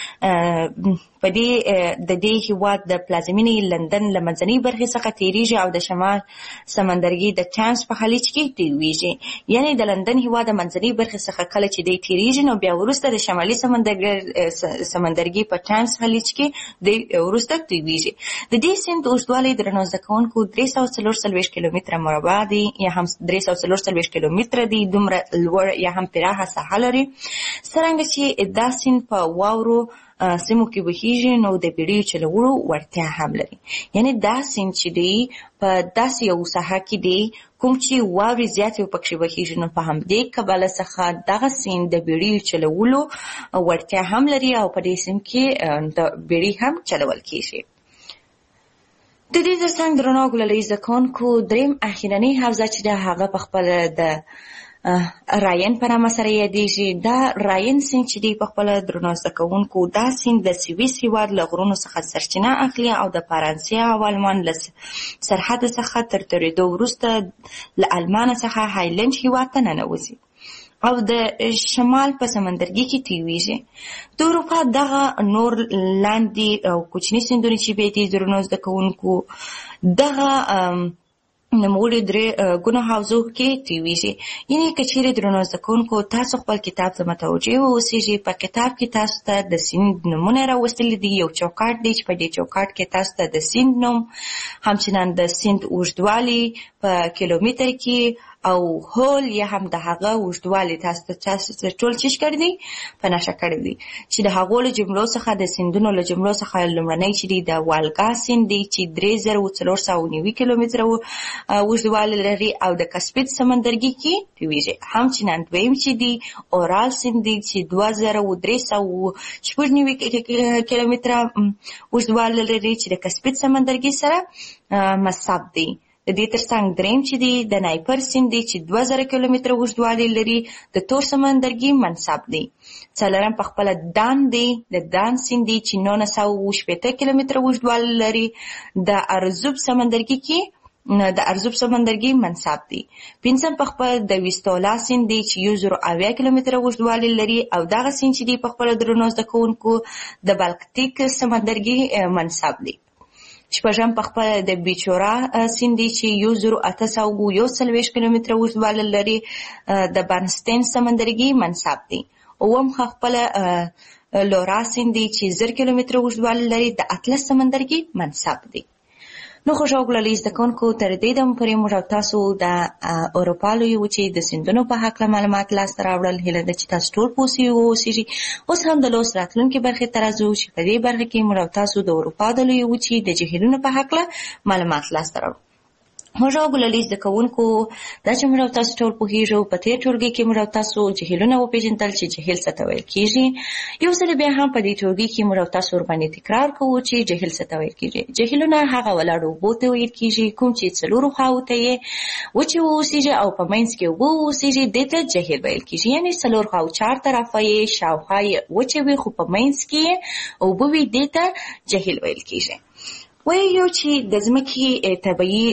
په دې د دې هېواد د پلازمینې لندن له منځنۍ برخې څخه تیریږي او د شمال سمندرګي د ټایمز په خلیج کې تیریږي. یعنی د لندن هېواد د منځنۍ برخې څخه کله چې دی تیریږي نو بیا وروسته د شمالي سمندرګي په ټایمز خلیج کې دی وروسته تیریږي. د دې سیند اوږدوالی درنو زده کوونکو درې سوه څلور څلوېښت کیلومتره مربع دی یا هم درې سوه څلور څلوېښت کیلومتره دی. دومره لوړ یا هم پراخه ساحه لري. څرنګه چې دا سیند په واورو سیمو کې بهیږي نو د بیړیو چلولو وړتیا هم لري. یعنی دا سیند چې دی په داسې یو ساحه کې دی کوم چې واورې زیاتې پکښې بهیږي، نو په همدې کبله څخه دغه سیند د بیړیو چلولو وړتیا هم لري او په دې سیند کې د بیړۍ هم چلول کیږي. د دې ترڅنګ درنو ګلالۍ زده کوونکو دریم اخرنۍ حوزه چې ده هغه په خپله د راین په نامه سره یادېږي. دا راین سیند چې دی په خپله درنو زده کوونکو دا سیند د سویس هېواد له غرونو څخه سرچینه اخلي او د فرانسې او آلمان له سرحده څخه تر تېرېدو وروسته له آلمان څخه هایلند هېواد ته ننوځي او د شمال په سمندرګي کې تیریږي. د اروپا دغه نور لاندې او کوچني سیندونه چې بیا دي درنو زده کوونکو دغه نوموړي درې ګونو حوزو کې تیریږي. یعنې که چیرې درنو زده کوونکو تاسو خپل کتاب ته متوجه واوسیږئ، په کتاب کې تاسو ته د سیند نومونه راوستلي دي. یو چوکاټ دی چې په دې چوکاټ کې تاسو ته د سیند نوم، همچنان د سیند اوږدوالی په کیلومتر کې او هول یا هم د هغه اوږدوالی تاسو ته ټول چیش کړی دی په نښه کړی دی چې د هغو له جملو څخه د سیندونو له جملو څخه لومړنی چې دی د والګا سیند دی چې درې زره څلور سوه نوي کیلومتره اوږدوالی لري او د کسپین سمندرګي کې تیریږي. همچنان دویم چې دی اورال سیند دی چې دوه زره درې سوه شپږ نوي کیلومتره اوږدوالی لري چې د کسپین سمندرګي سره مصب دی. د دې ترڅنګ دریم چې دی د نایپر سیند دی چې دوه زره کیلومتره اوږدوالی لري د تور سمندرګي منصب دی. څلورم په خپله دان دی د دان سیند دی چې نولس سوه شپېته کیلومتره اوږدوالی لري د ارزوب سمندرګي کې د ارزوب سمندرګي منصب دی. پنځم په خپله د ویستولا سیند دی چې یو زره اویا کیلومتره اوږدوالی لري او دغه سیند چې دی په خپله درنو زده کوونکو د بالکتیک سمندرګي منصب دی. شپږم په خپله د بیچورا سیند دی چې یو زره اته سوه یو څلوېښت کیلومتره اوږدوالی لري د بارنسټین سمندرګي منصب دی. اووم په خپله لورا سیند دی چې زر کیلومتره اوږدوالی لري د اطلس سمندرګي منصب دی. نو خوږو ګلالۍ زده کوونکو تر دې دمه پورې موږ او تاسو د اروپا لویې وچې د سیندونو په هکله معلومات لاسته راوړل. هیله ده چې تاسو ټول پوه سوي واوسیږئ. اوس هم د لوست راتلونکې برخې ته راځو چې په دې برخه کې موږ او تاسو د اروپا د لویې وچې د جهیلونو په هکله معلومات لاسته راوړو. موږ او ګلالۍ زده کوونکو دا چې موږ او تاسو ټول پوهېږو په تېر ټولګي کې موږ او تاسو جهیلونه وپېژندل چې جهیل څه ته ویل کېږي. یو ځل بیا هم په دې ټولګي کې موږ او تاسو ورباندې تکرار کوو چې جهیل څه ته ویل کېږي. جهیلونه هغه ولاړو اوبو ته ویل کېږي کوم چې څلورو خواو ته یې وچې واوسېږي او په منځ کې اوبه واوسېږي، دې ته جهیل ویل کېږي. یعنې څلور خواو چار طرفه یې شاوخوا یې وچې وي خو په منځ کې یې اوبه وي، دې ته جهیل ویل کېږي. وایو چې د ځمکې طبیعي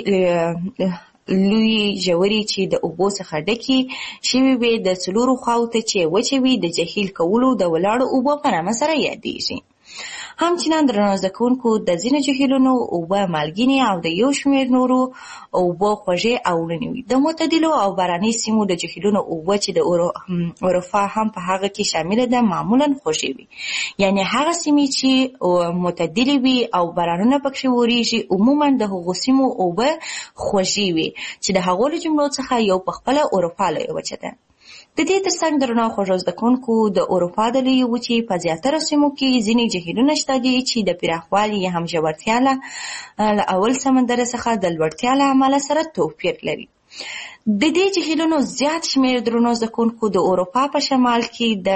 لوی ژورې چې د اوبو څخه ډکې شوي وي د څلورو خواو ته چې وچې وي د جهیل کولو د ولاړو اوبو په نامه سره یادېږي. همچنان درنو زده کوونکو د ځینو جهیلونو اوبه مالګینې او د یو شمېر نورو اوبه خوږې او وړینې وي. د معتدلو او باراني سیمو د جهیلونو اوبه چې د اروپا هم په هغه کې شامله ده معمولا خوږې وي. یعنې هغه سیمې چې معتدلې وي او بارانونه پکښې وریږي عموما د هغو سیمو اوبه خوږې وي چې د هغو له جملو څخه یو په خپله اروپا لویه وچه ده. د دې ترڅنګ درنو خوږو زده کوونکو د اروپا د لویې وچې په زیاتره سیمو کې ځینې جهیلونه شته دي چې د پراخوالي یا هم ژورتیا له اول سمندر څخه د لوړتیا له امله سره توپیر لري. د دې جهیلونو زیات شمېر درنو زده کوونکو د اروپا په شمال کې د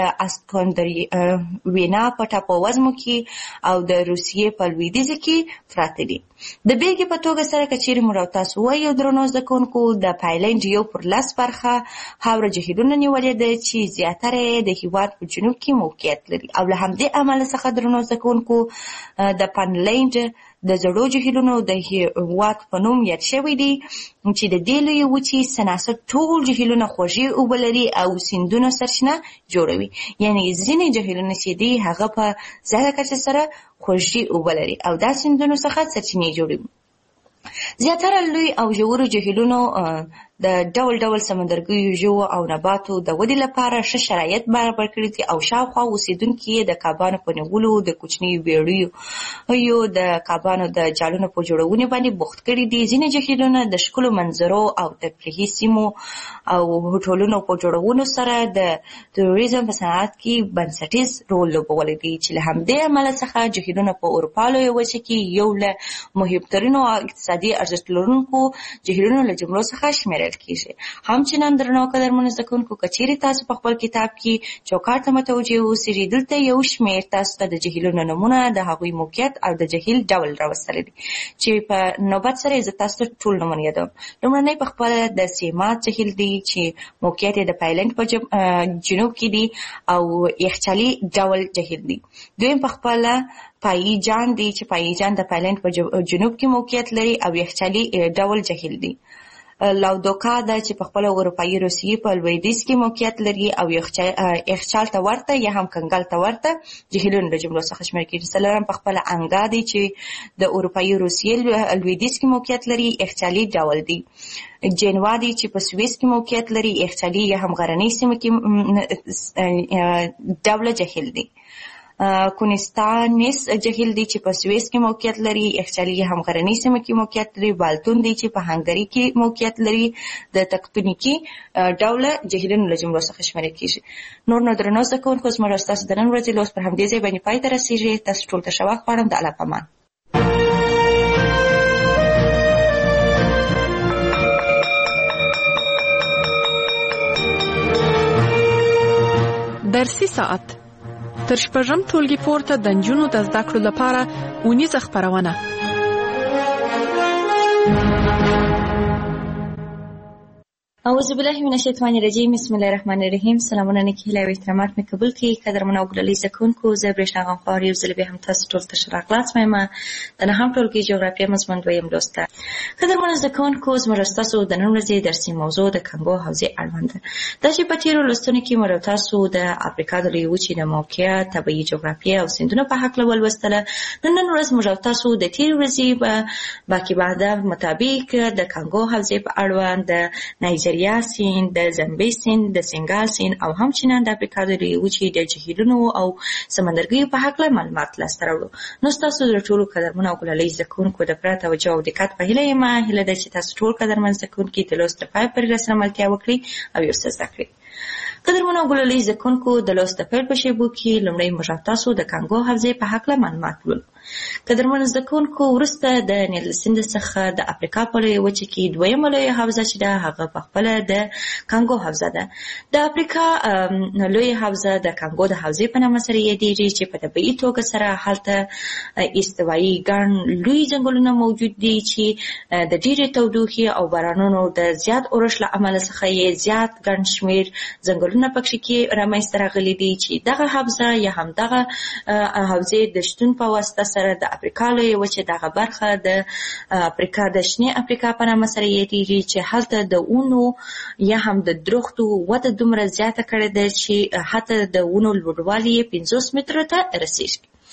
اسکندرینا په ټاپووزمو کې او د روسیې په لویدیځ کې پراته دي. د بیلګې په توګه سره که چیرې موږ تاسو وایو درنو زده کوونکو د پایلنډ یو پر لس برخه هاوره جهیلونه نیولې ده چې زیاتره یې د هېواد په جنوب کې موقعیت لري او له همدې امله څخه درنو زده کوونکو د فنلنډ د زړو جهیلونو د هېواد په نوم یاد شوی دی چې د دې لویې وچې سناسر ټول جهیلونه خوږې اوبه لري او سیندونو سرچینه جوړوي. یعنې ځینې جهیلونه چې دي هغه په زیاته کچه سره خوږې اوبه لري او دا سیندونو څخه سرچینې جوړوي. زیاتره لوی او ژورو جهیلونو د ډول ډول سمندرګیو ژوو او نباتو د ودې لپاره ښه شرایط برابر کړي دي او شاوخوا اوسېدونکي یې د کبانو په نیولو، د کوچنیو بیړیو یو د کبانو د جالونو په جوړونې باندې بوخت کړي دي. ځینې جهیلونه د ښکلو منظرو او تفریحي سیمو او هوټلونو په جوړولو سره د توریزم په صنعت کې بنسټیز رول لوبولی دی چې له همدې امله څخه جهیلونه په اروپا لویه وچه کې یو له مهمترینو اقتصادي ارزښت لرونکو جهیلونو له جملو څخه شمیرل کیږي. همچنان درنو قدرمنو زده کوونکو که چیرې تاسو په خپل کتاب کې چوکاټ ته متوجه اوسئ دلته یو شمېر تاسو ته د جهیلونو نومونه، د هغوی موقعیت او د جهیل ډول راوستلی دی چې په نوبت سره زه تاسو ته ټول نومونه یادوم. لومړنی په خپله د سیمات جهیل دی چې موقعیت یې د پایلنډ په جنوب کې دی او یخچالي ډول جهیل دی. دویم په خپله پایی جان دی چې پایی جان د پایلنډ په جنوب کې موقعیت لري او یخچالي ډول جهیل دی. لاودوکا ده چې په خپله اروپایي روسیې په لویدیځ کې موقعیت لري او یخچال ته ورته یا هم کنګل ته ورته جهیلونو له جملو څخه شمیرل کېږي. څلورم په خپله انګا دی چې د اروپایي روسیې لویدیځ کې موقعیت لري، یخچالي ډول دی. جنوا دی چې په سویس کې موقعیت لري، یخچالي یا هم غرنۍ سیمه کې ډوله جهیل دی. کونستانس جهیل دی چې په سویس کې موقعیت لري، یخچالي هم غرنۍ سیمه کې موقعیت لري. بالتون دی چې په هنګري کې موقعیت لري، د تکتونیکي ډوله جهیلونو له جملو څخه شمیرل کېږي. نور نو درنو زده کوونکو زموږ او ستاسو د نن ورځې لوست پر همدې ځای باندې پای ته رسېږي. تاسو ټول ته ښه وخت غواړم. د الله په امان. درسي ساعت تر شپږم ټولګي پورته د نجونو د زده کړو لپاره اونیزه خپرونه. اعوذ بالله من الشیطان الرجیم. بسم الله الرحمن الرحیم. سلامونه نیکې هیلې او احترامات مې قبول کړئ. قدرمنو او ګلالي زده کوونکو، زه برېښنا غمخوار یو ځل بیا هم تاسو ټولو ته ښه راغلاست وایم. د نهم ټولګي جغرافیه مضمون دویم لوست ده. قدرمنو زده کوونکو، زموږ او ستاسو د نن ورځې درسي موضوع د کنګو حوزې اړوند ده. دا چې په تېرو لوستونو کې موږ تاسو د افریقا د لویې وچې د موقعیت، طبیعي جغرافیه او سیندونو په هکله ولوستله. نو نن ورځ موږ تاسو د تېرې ورځې باقي بعده مطابق د کنګو حوزې په اړوند د نایجریا سیند، د زمبي سیند، د سنګال سیند او همچنان د افریقا د لویې وچې د جهیلونو او سمندرګیو په هکله معلومات لاسته راوړو. نو ستاسو د ټولو قدرمنو او ګلالۍ زده کوونکو د پوره توجه او دقت په هیله یم. هیله ده چې تاسو ټول قدرمن زده کوونکي د لوست د پای پورې راسره ملتیا وکړئ او یو څه زده کړئ. قدرمنو او ګلالۍ زده کوونکو، د لوست د پیل په شیبو کې لومړی موږ تاسو د کنګو حوزې په هکله معلومات ولولو. قدرمنو زده کوونکو، وروسته د نیل سیند څخه د افریقا په لویه وچه کې دویمه لویه حوزه چې ده هغه پخپله د کنګو حوزه ده. د افریقا لویه حوزه د کنګو د حوزې په نامه سره یادېږي چې په طبیعي توګه سره هلته استوایي ګڼ لوی ځنګلونه موجود دي چې د ډېرې تودوخې او بارانونو د زیات اورښت له امله څخه یې زیات ګڼ شمېر ځنګلونه پکښې کې رامنځته راغلي دي چې دغه حوزه یا هم دغه حوزې د شتون په واسطه سره د افریقا لویه وچې دغه برخه د افریقا د شنې افریقا په نامه سره یادېږي چې هلته د ونو یا هم د درختو وده دومره زیاته کړې ده چې حتی د ونو لوړوالی یې پنځوس مترو ته رسېږي.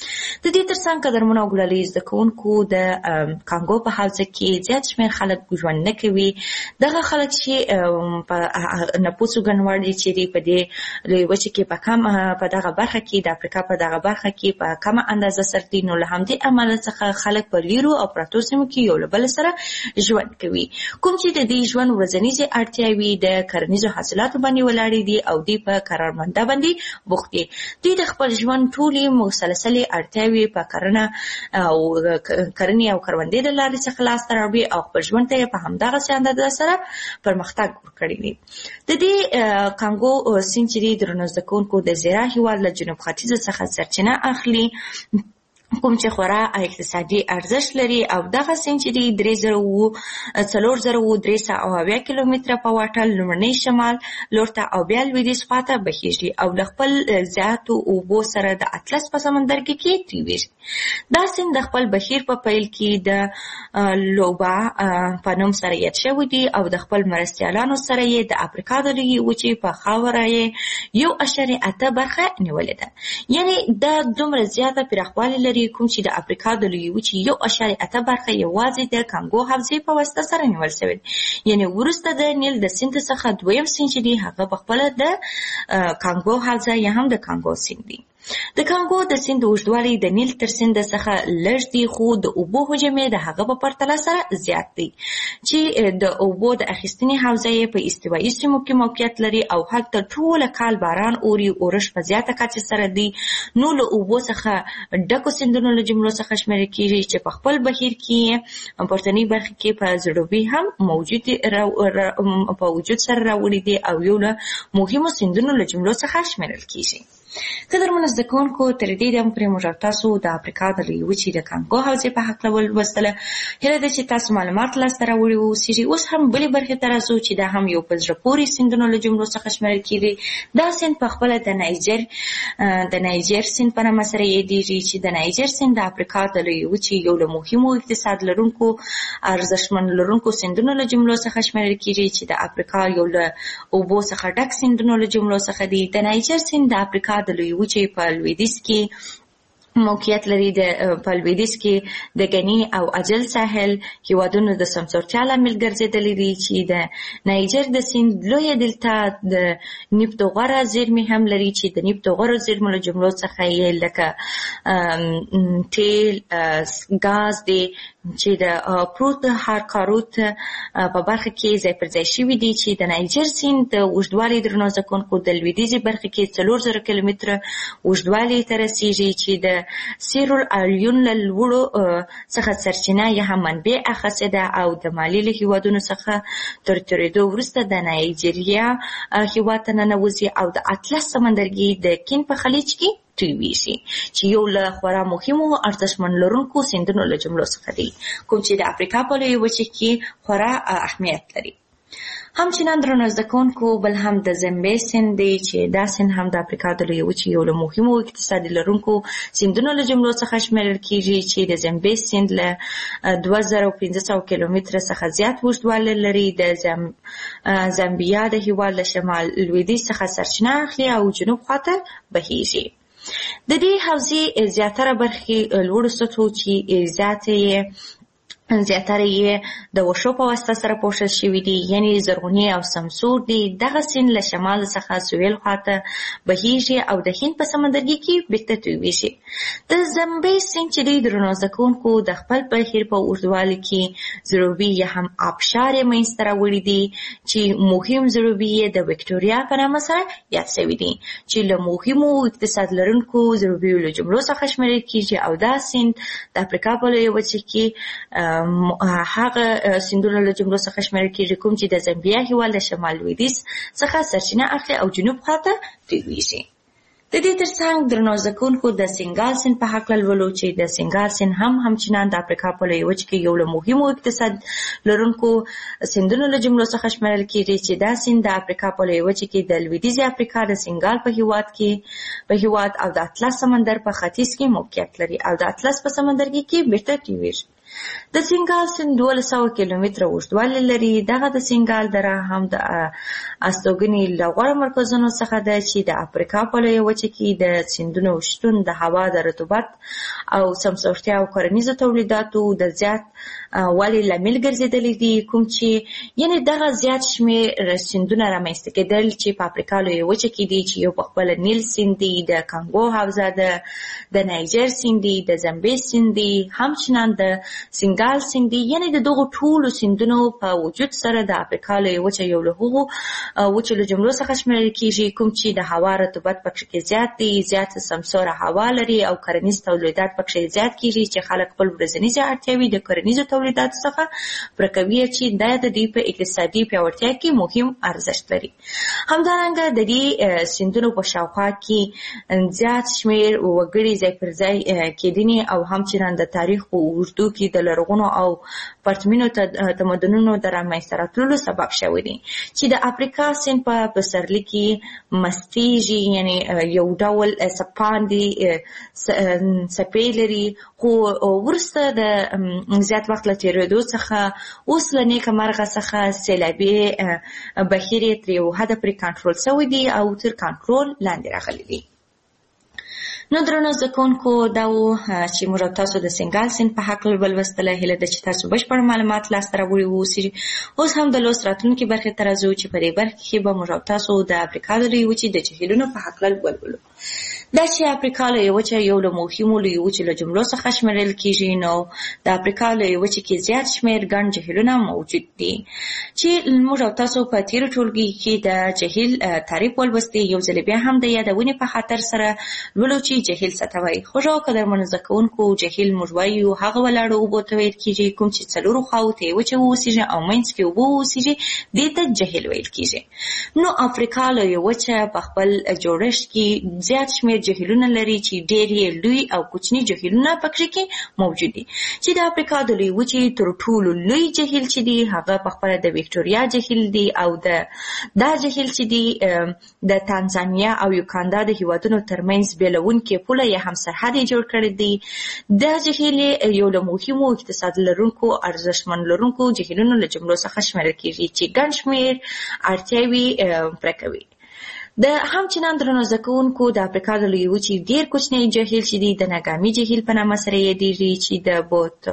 د دې ترڅنګ قدرمنو او ګلالي زده کوونکو د کانګو په حوزه کې زیات شمېر خلک ژوند نه کوي. دغه خلک چې په نفوسو ګڼوړ دي چې په دې لویې وچې کې په کم په دغه برخه کې د افریقا په دغه برخه کې په کمه اندازه سره دي، نو له همدې امله څخه خلک په لیرو او پرتو سیمو کې یو له بل سره ژوند کوي، کوم چې د دې ژوند ورځنیزې اړتیاوې د کرنیزو حاصلاتو باندې ولاړې دي او دوی په قرارمنده باندې بوخت دي. دوی د خپل ژوند ټولې مسلسلې اړتیاوې په کرنه او کرنې او کروندې د لارې څخه لاسته راوړي او خپل ژوند ته په همدغسې اندازه سره پرمختګ وکړی وي. د دې کانګو سیند چې درنو زده کوونکو د زیرا هېواد له جنوب ختیځ څخه سرچینه اخلي، کوم چې خورا اقتصادي ارزښت لري او دغه سیند چې دی درې زره اووه څلور زره اووه درې سوه او اویا کیلومتره په واټن لومړنی شمال لور ته او بیا لویدیځ خواته بهیږي او له خپل زیاتو اوبو سره د اطلس په سمندر کې کې تیریږي. دا سیند د خپل بهیر په پیل کې د لوبا په نوم سره یاد شوی دی او د خپل مرستیالانو سره یې د افریقا د لویې وچې په خاوره یې یو اعشاریه اته برخه نیولې ده. یعنې دا دومره زیاته پراخوالی لري کوم چې د افریقا د لویې وچې یو اعشاریه اته برخه یوازې د کانګو حوزې په واسطه سره نیول شوې ده. یعنې وروسته د نیل د سیند څخه دویم سیند چې دی هغه پخپله د کانګو حوزه یا هم د کانګو سیند دی. د کانګو د سیند اوږدوالی د نیل تر سیند څخه لږ دی، خو د اوبو حجم د هغه په پرتله سره زیات دی چې د اوبو د اخیستنې حوزه یې په استوایي سیمو کې موقعیت لري او هلته ټوله کال باران اوري، اورش په زیاته کچه سره دی. نو له اوبو څخه ډکو سیندونو له جملو څخه شمیرل کېږي چې په خپل بهیر کې پورتنۍ برخه کې په زړوبي هم موجود په وجود سره راوړي دي او یو له مهمو سیندونو له جملو څخه شمیرل کېږي. قدرمنو زده کوونکو تر دې دمه پورې موږ تاسو د افریقا د لویې وچې د کانګو حوزې په هکله ولوستله. هیله ده چې تاسو معلومات لاسته راوړي واوسېږي. اوس هم بلې برخې ته راځو چې دا هم یو په زړه پورې سیندونو له جملو څخه شمیرل کېږي. دا سیند پخپله د نایجر د نایجر سیند په نامه سره یادېږي چې د نایجر سیند د افریقا د لویې وچې یو له مهمو اقتصاد لرونکو ارزښتمن لرونکو سیندونو له جملو څخه شمیرل کېږي چې د افریقا یو له اوبو څخه ډک سیندونو له جملو څخه دی. د نایجر سیند د افریقا د لویې وچې په لویدیځ کې موقعیت لري. د په لویدیځ کې د غني او اجل ساحل هیوادونو د سمسورتیا لامل ګرځېدلی دي چې د نایجر د سیند لویه دلتا د نفت او غوره زیرمې هم لري چې د نفت او غوره زیرمو له جملو څخه یې لکه تیل، ګاز دی چې د پروت هارکاروت په برخه کې ځای پر ځای شوي دي چې د نایجر سیند د اوږدوالي درنو زده کوونکو د لویدیځې برخه کې څلور زره کیلومتره اوږدوالي ته رسیږي چې د سیرول الیون له لوړو څخه سرچینه یا هم منبع اخیستې ده او د مالي له هیوادونو څخه تر تېرېدو وروسته د نایجیریا هیواد ته ننوځي او د اطلس سمندرګي د کین په خلیج کې تویږي چې یو له خورا مهمو ارزښتمن لرونکو سیندونو له جملو څخه دی، کوم چې د افریقا په لویې وچې کې خورا اهمیت لري. همچنان درنو زده کوونکو بل هم د زمبې سیند دی چې دا سیند هم د افریقا د لویې وچې یو له مهمو اقتصادي لرونکو سیندونو له جملو څخه شمیرل کېږي چې د زمبې سیند له دوه زره پنځه سوه کیلومتره څخه زیات اوږدوالی لري. د زامبیا د هېواد له شمال لویدیځ څخه سرچینه اخلي او جنوب خواته بهیږي. د دې حوزې زیاتره برخې لوړو سطحو چې زیاته یې زیاتره یې د وښو په واسطه سره پوښل شوي دي، یعنې زرغونې او سمسور دي. دغه سیند له شمال څخه سویل خواته بهیږي او د هند په سمندرګي کې بیرته تویږي. د زمبې سیند چې دی درنو زده کوونکو د خپل بهیر په اوږدوالي کې ضروبي یا هم آبشار یې منځته راوړي دي چې مهم ضروبي یې د وکټوریا په نامه سره یاد شوي دي چې له مهمو اقتصاد لرونکو ضروبیو له جملو څخه شمیرل کېږي او دا سیند د افریقا په لویه وچه کې هغه سیندونو له جملو څخه شمیرل کېږي کوم چې د زامبیا هېواد له شمال لویدیځ څخه سرچینه اخلي او جنوب خواته تویږي. د دې ترڅنګ درنو زده کوونکو د سینګال سیند په هکله لولو چې د سینګال سیند هم همچنان د افریقا په لویه وچه کې یو له مهمو اقتصاد لرونکو سیندونو له جملو څخه شمیرل کېږي چې دا سیند د افریقا په لویه وچه کې د لویدیځې افریقا د سینګال په هېواد کې په هېواد او د اطلس سمندر په ختیځ کې موقعیت لري او د اطلس په سمندرګي کې بیرته تویږي. د سینګال سیند دولس سوه کیلومتره اوږدوالی لري. دغه د سینګال دره هم د استوګنې له غوره مرکزونو څخه ده چې د افریقا په لویه وچه کې د سیندونو شتون د هوا د رطوبت او سمسورتیا او کرنیزو تولیداتو د زیات والي لامل ګرځېدلی دي، کوم چې یعنې دغه زیات شمېر سیندونه رامنځته کېدل چې په افریقا لویه وچه کې دي، چې یو پخپله نیل سیند دی، د کانګو حوزه ده، د نایجر سیند دی، د زمبې سیند دی، همچنان د سینګال سیند دی. یعنې د دغو ټولو سیندونو په وجود سره د افریقا لویه وچه یو له هغو وچو له جملو څخه شمیرل کېږي کوم چې د هوا رطوبت پکې زیات دی، زیات سمسوره هوا لري او کرنیز تولیدات پکې زیات کېږي چې خلک خپل ورځنیزې اړتیاوې د کرنیزو تولیداتو څخه پوره کوي چې دا د دوی په اقتصادي پیاوړتیا کې مهم ارزښت لري. همدارنګه د دې سیندونو په شاوخوا کې زیات شمېر وګړي ځای پر ځای کېدنې او همچنان د تاریخ په اوږدو کې د لرغونو او پرتمینو تمدنونو د رامنځته راتللو سبب شوی دی چې د افریقا سیند په پسرلي کې مستیږي، یعنې یو ډول څپان دي، څپې لري، خو وروسته د زیات وخت له تېرېدو څخه اوس له نیکه مرغه څخه سیلابي بهیر یې تر یو حده پورې کنټرول شوی دی او تر کنټرول لاندې راغلی دی. نو درنو زده کوونکو، دا و چې موږ او تاسو د سینګال سیند په هکله ولوستله. هیله ده چې تاسو بشپړ معلومات لاسته راوړي واوسئ. اوس هم د لوست راتلونکي برخې ته راځو چې په دې برخه کې به موږ او تاسو د افریقا د لویې وچې د جهیلونو په هکله ولولو. دا چې افریقا لویه وچه یو له مهمو لویې وچې له جملو څخه شمیرل کېږي، نو د افریقا لویې وچې کې زیات شمېر ګڼ جهیلونه موجود دي چې موږ او تاسو په تېرو ټولګي کې د جهیل تعریف ولوستي. یو ځل بیا هم د یادونې په خاطر سره لولو چې جهیل څه ته وایي. خوږو او قدرمنو زده کوونکو، جهیل موږ وایو هغه ولاړو اوبو ته ویل کېږي کوم چې څلورو خواوو ته یې وچه واوسېږي او منځ کې اوبه واوسېږي، دې ته جهیل ویل کېږي. نو افریقا لویه وچه په خپل جوړښت کې زیات شمېر جهیلونه لري چې ډېر یې لوی او کوچني جهیلونه پکې کې موجود دي. چې د افریقا د لویې وچې تر ټولو لوی جهیل چې دی هغه پخپله د ویکټوریا جهیل دی او د دا جهیل چې دی د تانزانیا او یوګاندا د هیوادونو ترمنځ بیلونکې پوله یا هم سرحد یې جوړ کړی دی. دا جهیل یو له مهمو اقتصاد لرونکو ارزښتمن لرونکو جهیلونو له جملو څخه شمیرل کېږي چې ګڼ شمېر اړتیاوې پوره کوي. د همچنان درنو زده کوونکو، د افریقا د لویې وچې ډېر کوچنی جهیل چې دی د ناګامي جهیل په نامه سره یادېږي چې د بوت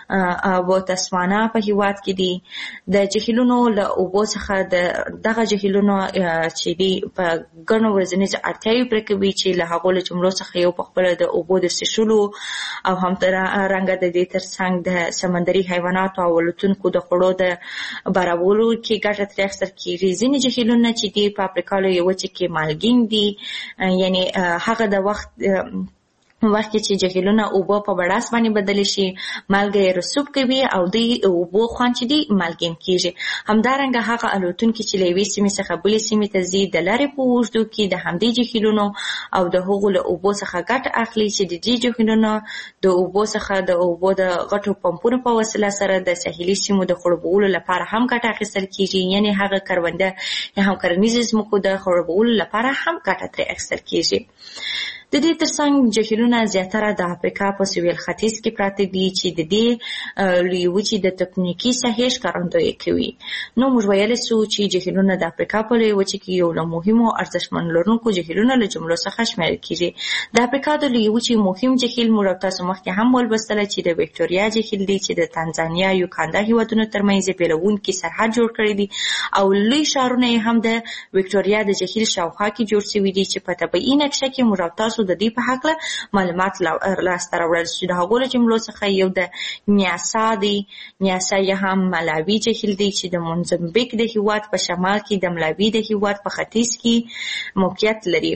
بوتسوانا په هیواد کې دی. د جهیلونو له اوبو څخه د دغه جهیلونو چې دی په ګڼو ورځنیزو اړتیاوې پوره کوي چې له هغو له جملو څخه یو پخپله د اوبو د څښلو او همدارنګه د دې ترڅنګ د سمندري حیواناتو او الوتونکو د خوړو د برابرولو کې ګټه ترې اخیستل کېږي. ځینې جهیلونه چې دی په افریقا لویې وچې کې مالګین دي، یعنی هغه د وخت وخت کې چې جهیلونه اوبه په بړاس باندې بدل شي مالګه یې رسوب کوي او د اوبو خوند چې دی مالګین کېږي. همدارنګه هغه الوتونکي چې له یوې سیمې څخه بلې سیمې ته ځي د لارې په اوږدو کې د همدې جهیلونو او د هغو له اوبو څخه ګټه اخلي چې د دې جهیلونو د اوبو څخه د اوبو د غټو پمپونو په وسیله سره د ساحلي سیمو د خړوبولو لپاره هم ګټه اخیستل کېږي. یعنې هغه کرونده یا هم کرنیزې ځمکو د خړوبولو لپاره هم ګټه ترې اخیستل کېږي. د دې ترڅنګ جهیلونه زیاتره د افریقا په سویل ختیځ کې پراته دي چې د دې لویې وچې د تکتونیکي ساحې ښکارندویي کوي. نو موږ ویلی سو چې جهیلونه د افریقا په لویې وچې کې یو له مهمو ارزښتمن لرونکو جهیلونو له جملو څخه شمیرل کېږي. د افریقا د لویې وچې مهم جهیل موږ او تاسو مخکې هم ولوستله چې د ویکټوریا جهیل دی چې د تانزانیا یوګاندا هیوادونو ترمنځ یې بیلونکي سرحد جوړ کړی دی او لوی ښارونه یې هم د ویکټوریا د جهیل شاوخوا کې جوړ شوي دي چې په طبیعي نقشه کې موږ او تاسو د دې په هکله معلومات لاسته راوړل چې د هغو له جملو څخه یو د نیاسا دی. نیاسا یا هم ملاوي جهیل دی چې د موزمبیک د هیواد په شمال کې د ملاوي د هیواد په ختیځ کې موقعیت لري.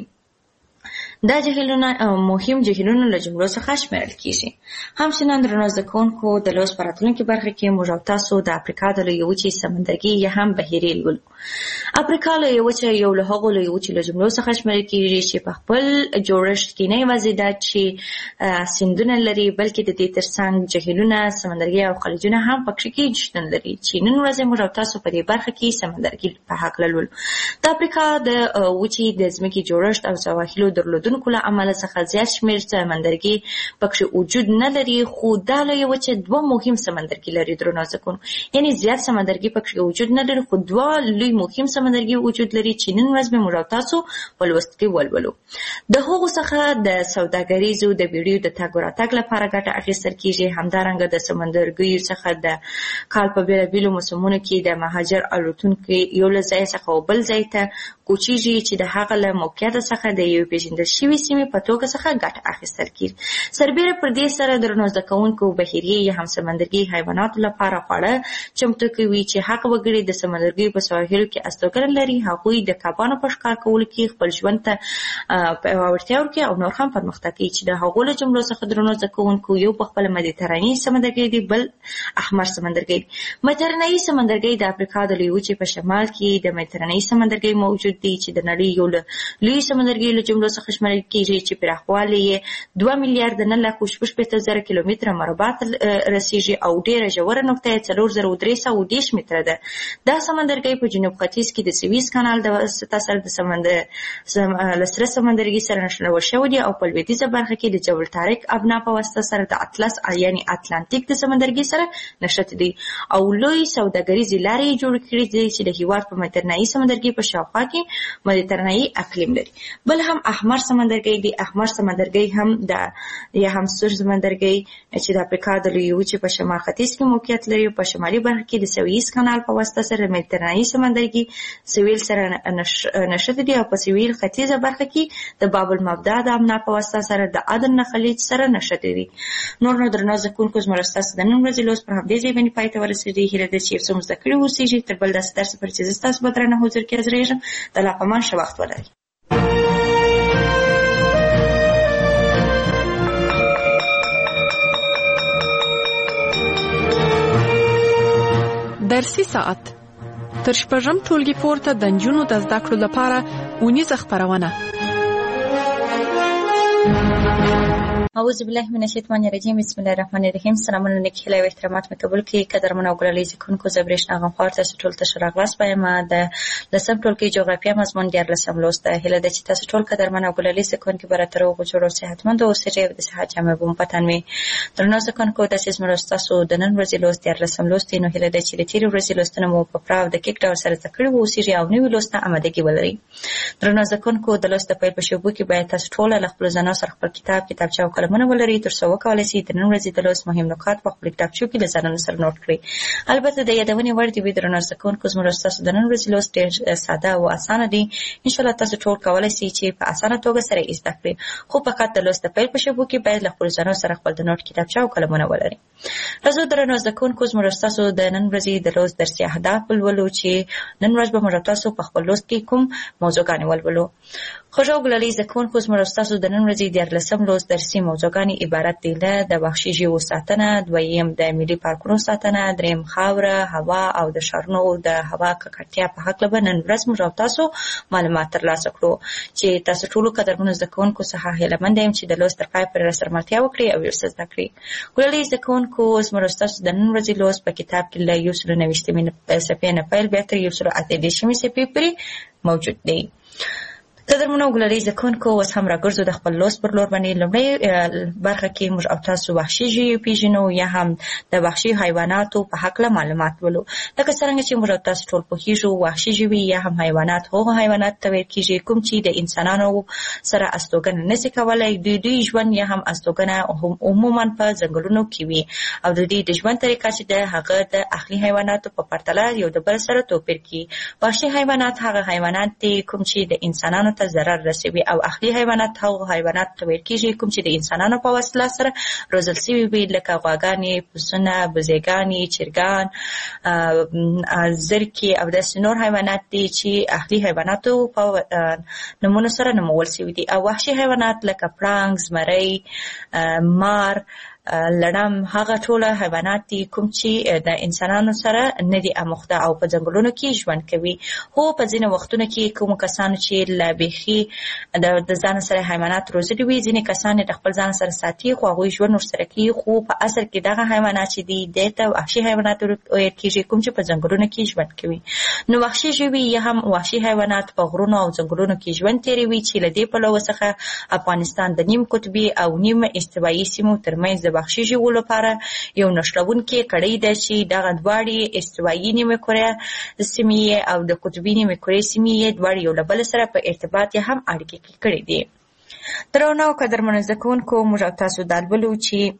دا جهیلونه مهم جهیلونو له جملو څخه شمیرل کېږي. همچنان درنو زده کوونکو، د لوست په راتلونکي برخه کې موږ او تاسو د افریقا د لویې وچې سمندرګي یا هم بحیرې لولو. افریقا لویې وچه یو له هغو لویې وچې له جملو څخه شمیرل کېږي چې په خپل جوړښت کې نه یوازې دا چې سیندونه لري بلکې د دې ترڅنګ جهیلونه، سمندرګي او خلیجونه هم پکې کې شتون لري چې نن ورځ موږ او تاسو په دې برخه کې سمندرګي په هکله لولو. د افریقا د وچې د ځمکې جوړښت او سواحلو درلودلو اوسیدونکو له امله څخه زیات شمېر سمندرګي پکې وجود نه لري، خو دا لویه وچه دوه مهم سمندرګي لري درنو نازکونو. یعنې زیات سمندرګي پکې وجود نه لري، خو دوه لوی مهم سمندرګي وجود لري چې نن ورځ به موږ او تاسو په لوست کې ولولو. د هغو څخه د سوداګریزو د بیړیو د تګ راتګ لپاره ګټه اخیستل کېږي. همدارنګه د سمندرګیو څخه د کال په بېلابېلو موسمونو کې د مهاجر الوتونکي یو له ځای څخه بل ځای ته کوچیږي چې د هغه له موقعیت څخه د یو پیژندل شوي سیمې په توګه څخه ګټه اخیستل کېږي. سربیره پر دې سره درنو زده کوونکو بحیري یا هم سمندرګي حیواناتو لپاره خواړه چمتو کوي چې هغه وګړي د سمندرګیو په سواحلو کې استوګنه لري هغوی د کبانو په ښکار کولو کې خپل ژوند ته پیاوړتیا ورکوي او نور هم پرمختګ کوي چې د هغو له جملو څخه درنو زده کوونکو یو په خپله مدیترانې سمندرګي دی، بل احمر سمندرګي. مدیترانې سمندرګي د افریقا د لویې وچې په شمال کې د مدیترانې سمندرګي موجود دی چې د نړۍ یو له لویو سمندرګیو له جملو څخه شمېرل کېږي چې پراخوالی یې دوه میلیارده نه لک شپږ شپېته زره کیلومتره مربع ته رسیږي او ډېره ژوره نقطه یې څلور زره درې سوه دېرش متره ده. دا سمندرګي په جنوب ختیځ کې د سویس کانال د واسطه سره د سمندر له سره سمندرګي سره نښلول شوی دی او په لویدیځه برخه کې د جبل طارق ابنا په واسطه سره د اطلس یعنې اتلانتیک د سمندرګي سره نښتي دي او لوی سوداګریزې لارې یې جوړې کړي دي چې د هېواد په مدیترانې سمندرګي په شاوخوا کې مدیترانې اقلیم لري. بل هم احمر سمندرګي دی. احمر سمندرګي هم د یا هم سور سمندرګي چې د افریقا د لویې وچې په شمال ختیځ کې موقعیت لري او په شمالي برخه کې د سویس کانال په واسطه سره مدیترانې سمندرګي سویل سره نښتي دي او په سویل ختیځه برخه کې د باب المبدا د امنا په واسطه سره د عدن نه خلیج سره نښتي دي. نور نو درنو زده کوونکو زموږ ستاسو د نن ورځې لوست پر همدې ځای باندې پای ته ورسېدي. هیله ده چې یو څه مو زده کړي اوسېږي. تر بل داسې درس پورې چې زه ستاسو په درنه حضور کې حاضرېږم. د الله په امان ښه وخت ولرئ. درسي ساعت تر شپږم ټولګي پورته د نجونو د زده کړو لپاره اونیزه خپرونه. اعوذ بالله من الشیطان الرجیم. بسم الله الرحمن الرحیم. سلامونه نیکی هیلې او احترامات مې قبول کړئ. قدرمن او ګلالي زکونکو زه برېښنا غمخوار تاسو ټول ته ښه راغلاست وایم. د لسم ټولګي جغرافیه مضمون دیارلسم لوست. هیله ده چې تاسو ټول قدرمن او ګلالي زکونکي به راته روغ جوړ او صحتمند اوسئ او د صحت جامې به مو په تن وي. درنو زکونکو داسې زموږ ستاسو د نن ورځې لوست دیارلسم لوست دی. نو هیله ده چې د تېرې ورځې لوستونه مو په پوره او دقیق ډول سره زده کړي واوسېږي او نوي لوست ته امادګي ولرئ. درنو زکونکو د لوست د پیل په شېبو کې باید تاسو ټول له خپلو ځانو سره خپل کتاب کتابچه او قلمونه ولرئ تر څو وکولای شئ د نن ورځې د لوست مهم نکات په خپلو کتابچو کې له ځانونو سره نوټ کړئ. البته د یادونې وړ دي وي درنو زده کوونکو زموږ ستاسو د نن ورځې لوست ډېر ساده او اسانه دی. انشاءالله تاسو ټول کولی شئ چې په اسانه توګه سره یې زده کړئ، خو فقط د لوست د پیل په شېبو کې باید له خپلو ځانو سره خپل د نوټ کتابچه او قلمونه ولرئ. راځو درنو زده کوونکو زموږ ستاسو د نن ورځې د لوست درسي اهداف ولولو چې نن ورځ به موږ تاسو په خپل لوست کې کوم موضوعګانې ولولو. خوږو ګلالي زده کوونکو زموږ ستاسو د نن ورځې دیارلسم لوست درسي موضوعګانې عبارت دي له د وحشي ژوو ساتنه، دویم د ملي پارکونو ساتنه، دریم خاوره، هوا او د ښارونو د هوا ککړتیا په هکله به نن ورځ موږ او تاسو معلومات ترلاسه کړو چې تاسو ټولو قدرمنو زده کوونکو څخه هیله منده یم چې د لوست تر پای پورې راسره ملتیا وکړئ او یو څه زده کړئ. ګلالي زده کوونکو زموږ ستاسو د نن ورځې لوست په کتاب کې له یو سلو نویشتمې صفحې نه پیل بیا تر یو سلو اته دېرشمې صفحې پورې موجود دی. قدرمنو ګلالي زده کوونکو اوس هم راګرځو د خپل لوست پر لور باندې. لومړۍ برخه کې موږ او تاسو وحشي ژوي وپېژنو یا هم د وحشي حیواناتو په هکله معلومات ولو. لکه څرنګه چې موږ او تاسو ټول پوهېږو وحشي ژوي یا هم حیوانات هغو حیواناتو ته ویل کېږي کوم چې د انسانانو سره استوګنه نشي کولی. دوی دوی ژوند یا هم استوګنه عموما په ځنګلونو کې وي او د دوی د ژوند طریقه چې د هغه د اهلي حیواناتو په پرتله یو د بل سره توپیر کوي. وحشي حیوانات هغه حیوانات دي کوم چې د انسانانو ته ضرر رسوي او اهلي حیوانات هغه حیوانات ته ویل کېږي کوم چې د انسانانو په وسیله سره روزل شوي وي لکه غواګانې، پسونه، بزېګانې، چرګان، زرکې او داسې نور حیوانات دي چې اهلي حیواناتو په نومونو سره نومول شوي دي. او وحشي حیوانات لکه پړانګ، زمری، مار، لړم هغه ټول حیوانات دي کوم چې د انسانانو سره نه دي اموخته او په ځنګلونو کې ژوند کوي. خو په ځینې وختونو کې کوم کسان چې لا بيخي د ځان سره حیوانات روزلي وي، ځینې کسان د خپل ځان سره ساتي خو هغوی ژوند ورسره کوي، خو په اصل کې دغه حیوانات چې دي دته وحشي حیوانات ویل کېږي کوم چې په ځنګلونو کې ژوند کوي. نو وحشي ژوي یا هم وحشي حیوانات په غرونو او ځنګلونو کې ژوند تیروي چې له دې پلوه څخه افغانستان د نیم قطبي او نیم استوایي سیمو ترمنځ د وحشي ژوو لپاره یو نښلونکې کړۍ ده چې دغه دواړې استوایي نیمه کره سیمې او د قطبي نیمه کره سیمې دواړې یو له بل سره په ارتباط یا هم اړیکې کې کړي دي. درنو قدرمنو زده کوونکو، موږ او تاسو دا لولو چې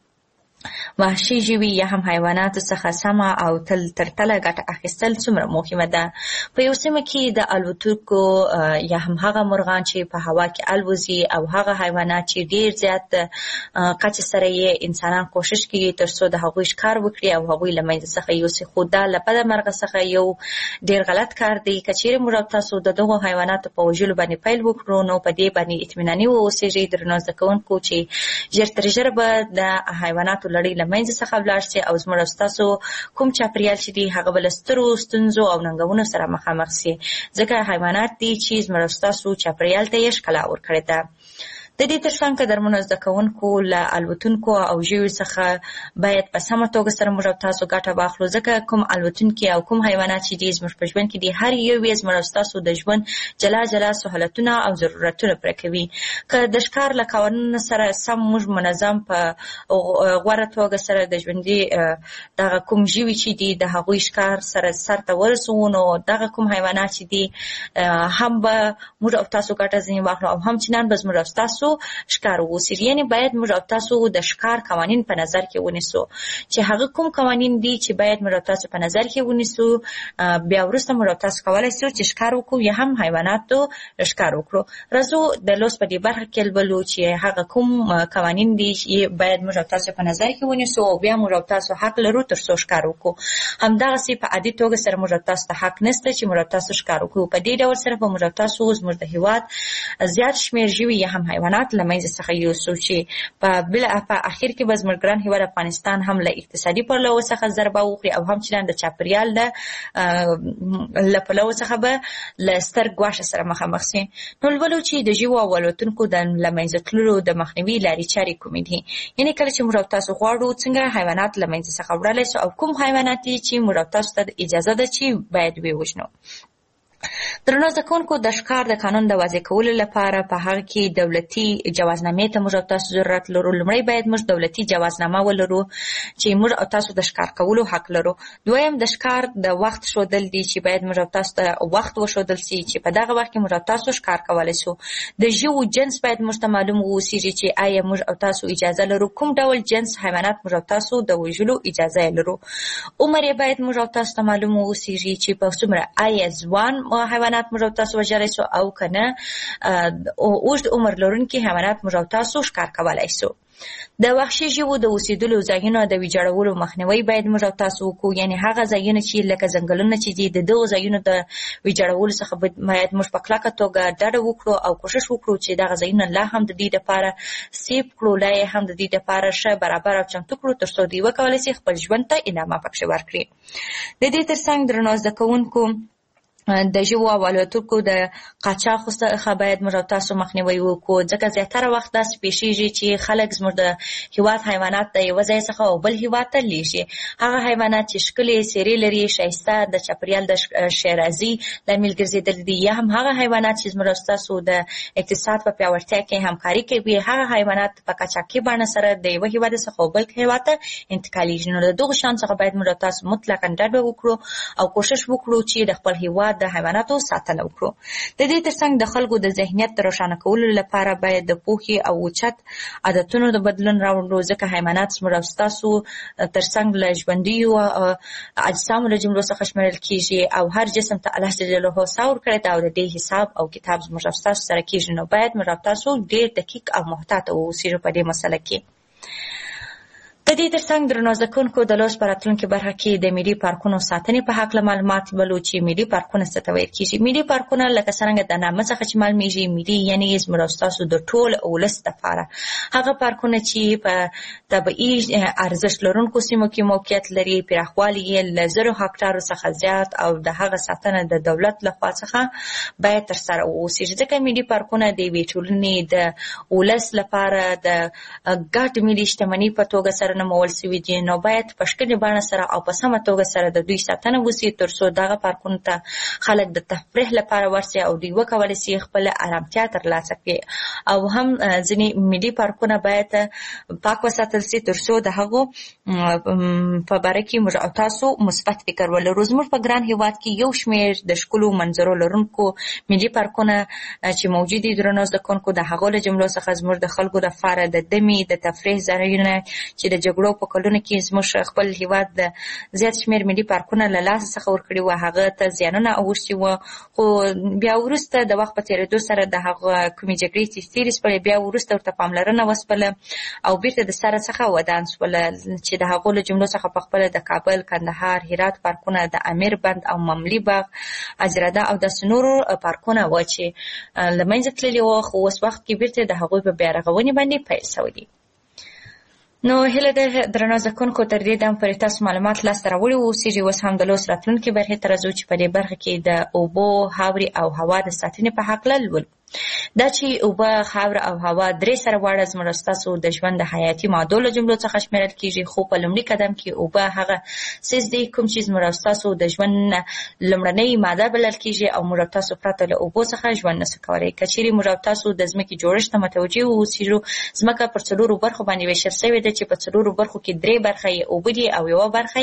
وحشي ژوي یا هم حیوانات څخه سمه او تل تر تله ګټه اخیستل څومره مهمه ده. په یو سیمه کې د الوتونکو یا هم هغه مرغان چې په هوا کې الوزي او هغه حیوانات چې ډیر زیات کچې سره یې انسانان کوشش کوي تر څو د هغوی ښکار وکړي او هغوی له منځه څخه یوسي، خو دا له بده مرغه څخه یو ډیر غلط کار دی. که چیرې موږ تاسو د دغو حیواناتو په وژلو باندې پیل وکړو نو په دې باندې اطمیناني واوسئ درنو زده کوونکو چې ژر تر ژره به د حیواناتو لړۍ له منځه څخه ولاړ شي او زموږ ستاسو کوم چاپریال چې دي هغه به له سترو ستونزو او ننګونو سره مخامخ شي، ځکه حیوانات دي چې زموږ ستاسو چاپریال ته یې ښکلا ورکړې ده. د دې ترڅنګ قدرمنو زده کوونکو له الوتونکو او ژویو څخه باید په سمه توګه سره موږ تاسو ګټه واخلو، ځکه کوم الوتونکي او کوم حیوانات چې دي زموږ په ژوند کې دي هر یو یې زموږ تاسو د ژوند جلا جلا سہولتونه او ضرورتونه پوره کوي. که د ښکار له قوانینو سره سم موږ منظم په غوره توګه سره د ژوندي دغه کوم ژوي چې دي د هغوی ښکار سره سرته ورسوو نو دغه کوم حیوانات چې دي هم به موږ او تاسو ګټه ځینې واخلو او هم چنان به زموږ تاسو ښکار ووسي. یعنې باید موږ او تاسو د ښکار قوانین په نظر کې ونیسو چې هغه کوم قوانین دي چې باید موږ او تاسو په نظر کې ونیسو. بیا وروسته موږ او تاسو کولی شو چې ښکار وکړو یا هم حیواناتو ښکار وکړو. راځو د لوست په دې برخه کې لولو چې هغه کوم قوانین دي چې باید موږ او تاسو په نظر کې ونیسو او بیا موږ او تاسو حق لرو تر څو ښکار وکړو. همدغسې په عادي توګه سره موږ او تاسو ته حق نشته چې موږ او تاسو ښکار وکړو. په دې ډول سره به موږ او تاسو زموږ د هېواد زیات شمېر ژوي یا هم حیوانات له منځه څخه یوسو چې په بل په اخر کې به زموږ ګران هېواد افغانستان هم له اقتصادي پلوه څخه ضربه وخوري او هم چنان د چاپریال د له پلوه څخه به له ستر ګواښ سره مخامخ شي. نو لولو چې د ژوو او الوتونکو د له منځه تللو د مخنیوي لارې چارې کومې دي. یعنې کله چې موږ تاسو غواړو څنګه حیوانات له منځه څخه وړلی شو او کوم حیوانات دي چې موږ تاسو ته اجازه ده چې باید ووژنو. درنو زده کوونکو، د ښکار د قانون د واضح کولو لپاره په هغه کې دولتي جوازنامې ته موږ او تاسو ضرورت لرو. لومړی باید موږ دولتي جوازنامه ولرو چې موږ او تاسو د ښکار کولو حق لرو. دویم د ښکار د وخت ښودل دي چې باید موږ او تاسو ته وخت وښودل شي چې په دغه وخت کې موږ او تاسو ښکار کولی شو. د ژوو جنس باید موږ ته معلوم واوسیږي چې آیا موږ او تاسو اجازه لرو کوم ډول جنس حیوانات موږ او تاسو د وژلو اجازه یې لرو. عمر یې باید موږ او تاسو ته معلوم واوسیږي چې په څومره آیا ځوان حیوانات موږ او تاسو وژلی شو او که نه اوږد عمر لرونکي حیوانات موږ او تاسو ښکار کولی شو. د وحشي ژوو د اوسېدلو ځایونو د ویجاړولو مخنیوی باید موږ او تاسو وکړو. یعنې هغه ځایونه چې لکه ځنګلونه چې دي د دغو ځایونو د ویجاړولو څخه باید موږ په کلکه توګه ډډه وکړو او کوشش وکړو چې دغه ځایونه لا هم د دې دپاره سیف کړو، لا یې هم د دې دپاره ښه برابر او چمتو کړو تر څو دوی وکولی شي خپل ژوند ته ادامه پکښې ورکړي. د دې ترڅنګ درنو زده کوونکو، د ژوو او الوتونکو د قاچاق څخه باید موږ او تاسو مخنیوی وکړو، ځکه زیاتره وخت داسې پیښیږي چې خلک زموږ د هېواد حیوانات د یوه ځای څخه او بل هېواد ته لیږي. هغه حیوانات چې ښکلې څېرې لري، ښایسته، د چاپریال د ښېرازي لامل ګرځېدلي دي، یا هم هغه حیوانات چې زموږ او ستاسو د اقتصاد په پیاوړتیا کې همکاري کوي، هغه حیوانات په قاچاقي بڼه سره د یوه هېواد څخه او بل هېواد ته انتقالیږي. نو د دغو شیانو څخه باید موږ او تاسو مطلقا ډډه وکړو او کوشش وکړو چې د خپل هېواد د حیواناتو ساتنه وکړو. د دې ترڅنګ د خلکو د ذهنیت روښانه کولو لپاره باید د پوهې او اوچت عادتونو د بدلون راوړو، ځکه حیوانات زموږ او ستاسو ترڅنګ له ژوندیو اجسامو له جملو څخه شمېرل کېږي او هر جسم ته الله جل جلاله ساه ورکړی ده او د دې حساب او کتاب زموږ او ستاسو سره کېږي. نو باید موږ او تاسو ډېر دقیق او محتاط واوسو په دې مسله کې. د دې ترڅنګ درنو زدهکوونکو د لوست په راتلونکي برخه کې د ملي پارکونو ساتنې په هکله معلومات ولو چې ملي پارکونه څه ته ویل کېږي. ملي پارکونه لکه څرنګه د نامه څخه چې معلومیږي، ملي یعنې زموږ او ستاسو د ټول ولس دپاره هغه پارکونه چې په طبیعي ارزښت لرونکو سیمو کې موقعیت لري، پراخوالی یې له زرو هکټارو څخه زیات او د هغه ساتنه د دولت لخوا څخه باید ترسره واوسي. ځکه ملي پارکونه د یوې ټولنې د ولس لپاره د ګډ ملي شتمنۍ په توګه سره نومول سوي دي، نو باید په ښکلې بڼه سره او په سمه توګه سره د دوی ساتنه وسي، تر څو دغه پارکونو ته خلک د تفریح لپاره ورسي او دوی وکولی سي خپله ارامتیا ترلاسه کړي. او هم ځینې ملي پارکونه باید پاک وساتل سي تر څو د هغو په باره کې موږ او تاسو مثبت فکر ولرو. زموږ په ګران هېواد کې یو شمېر د ښکلو منظرو لرونکو ملي پارکونه چې موجود دي درنو زدهکوونکو، د هغو له جملو څخه زموږ د خلکو لپاره د دمې د تفریح ځایونه چې د جګړو په کلونو کې زموږ خپل هېواد د زیات شمېر ملي پارکونه له لاسه څخه ورکړي وو، هغه ته زیانونه اوښتي وو. خو بیا وروسته د وخت په تېرېدو سره د هغه کومې جګړې چې تېرې شولې، بیا وروسته ورته پاملرنه وسپله او بیرته د سره څخه ودان شوله، چې د هغو له جملو څخه په خپله د کابل، کندهار، هرات پارکونه، د امیر بند او مملي باغ، اجرده او داسې نورو پارکونه وو چې له منځه تللي وو، خو اوس وخت کې بیرته د هغوی په بیا رغونې باندې پیل شوی دي. نو هیله ده درنو زدهکوونکو تر دې دم پورې تاسو معلومات لاسته راوړي واوسېږي. اوس هم د لوست راتلونکي برخې ته راځو چې په دې برخه کې د اوبو، خاورې او هوا د ساتنې په هکله لولو. دا چې اوبه، خاوره او هوا درې سره واړه زموږ او ستاسو د ژوند د حیاتي مادو له جملو څخه شمیرل کېږي، خو په لومړي قدم کې اوبه هغه څیز دی کوم چې زموږ او ستاسو د ژوند لومړنۍ ماده بلل کېږي او موږ او تاسو پرته له اوبو څخه ژوند نشو کولی. که چیرې موږ او تاسو د ځمکې جوړښت ته متوجه واوسېږو، ځمکه پر څلورو برخو باندې ویشل شوې ده چې په څلورو برخو کې درې برخه یې اوبه دي او یوه برخه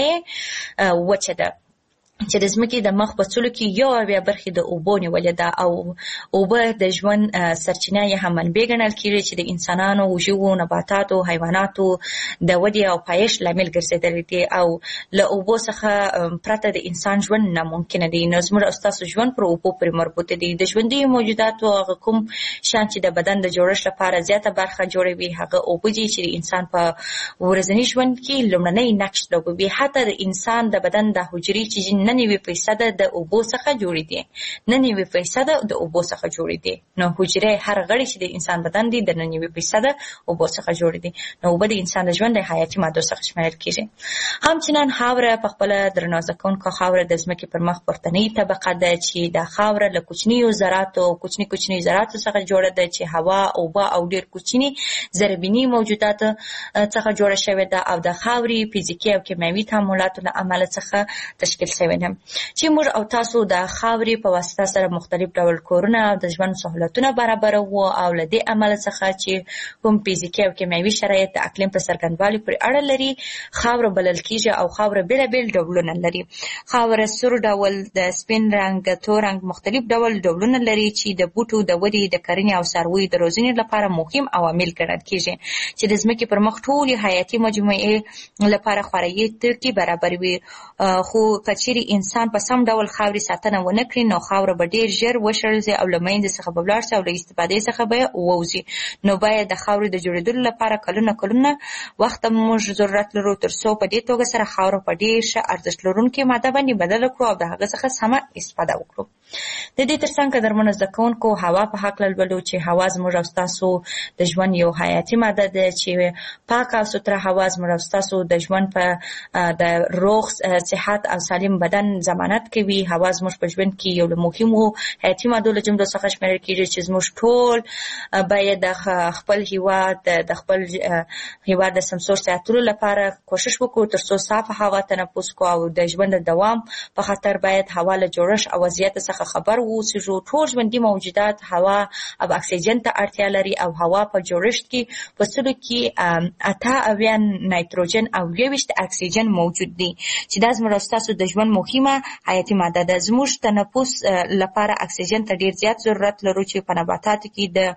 یې وچه ده، چې د ځمکې د مخ په څلو کې یو اویا برخې د اوبو نیولې ده. او اوبه د ژوند سرچینه یې هم منبع ګڼل کېږي چې د انسانانو، ژوو، نباتاتو، حیواناتو د ودې او پایښت لامل ګرځېدلي دي او له اوبو څخه پرته د انسان ژوند ناممکنه دی. نو زموږ او ستاسو ژوند پر اوبو پورې مربوط دی. د ژوندیو موجوداتو هغه کوم شیان چې د بدن د جوړښت لپاره زیاته برخه جوړوي هغه اوبه دي چې د انسان په ورځني ژوند کې لومړنی نقش لوبوي. حتی د انسان د بدن د حجرې چې نه نوي فیصده د اوبو څخه جوړې دي، نه نوي فیصده د اوبو څخه جوړې دي. نو حجرې هر غړي چې د انسان بدن دي د نه نوي فیصده اوبو څخه جوړې دي. نو اوبه د انسان د ژوند د حیاتي مادو څخه شمیرل کېږي. همچنان خاوره په خپله درنو زدهکوونکو، خاوره د ځمکې پر مخ پورتنۍ طبقه ده چې دا خاوره له کوچنیو ذراتو کوچني کوچني ذراتو څخه جوړه ده چې هوا، اوبه او ډېر کوچني ذربیني موجودات څخه جوړه شوې ده او د خاورې فزیکي او کیمیاوي تعاملاتو له امله څخه تشکیل شوې ده، چې موږ او تاسو د خاورې په واسطه سره مختلف ډول کورونه او د ژوند سهولتونه برابروو او له دې امله څخه چې کوم فزیکي او کیمیاوي شرایط د اقلیم په څرګندوالي پورې اړه لري خاوره بلل کېږي. او خاوره بېلابېل ډولونه لري. خاوره سور ډول، د سپین رنګ، تور رنګ، مختلف ډول ډولونه لري چې د بوټو د ودې، د کرنې او څارویو د روزنې لپاره مهم عوامل ګڼل کېږي چې د ځمکې پر مخ ټولې حیاتي مجموعې لپاره خوراکي توکي برابروي. خو که چیرې انسان په سم ډول خاورې ساتنه ونه کړي نو خاوره به ډېر ژر وشړل شي او له منځه څخه به ولاړ شي او له استفادې څخه به ووځي. نو باید د خاورې د جوړېدلو لپاره کلونه کلونه وخت موږ ضرورت لرو تر څو په دې توګه سره خاوره په ډېر ښه ارزښت لرونکې ماده باندې بدله کړو او د هغه څخه سمه استفاده وکړو. د دې ترڅنګ قدرمنو زدهکوونکو هوا په هکله لولو چې هوا زموږ او ستاسو د ژوند یو حیاتي ماده ده چې پاکه او سوتره هوا زموږ او ستاسو د ژوند په د روغ صحت او سالم بدن ضمانت کوي. هوا زموږ په ژوند کې یو له مهمو حیاتي مادو له جملو څخه شمیرل کېږي چې زموږ ټول باید د خپل هېواد د خپل هېواد د سمسور ساتلو لپاره کوشش وکړو تر څو صافه هوا تنفس کړو او د ژوند د دوام په خاطر باید هوا له جوړښت او وضعیت څخه خبر واوسېږو. ټول ژوندي موجودات هوا او اکسیجن ته اړتیا لري او هوا په جوړښت کې په سلو کې اته اویا نایتروجن او یوویشت اکسیجن موجود دي چې دا زموږ او ستاسو د ژوند مهمه حیاتي ماده ده. زموږ تنفس لپاره اکسیجن ته ډېر زیات ضرورت لرو چې په نباتاتو کې د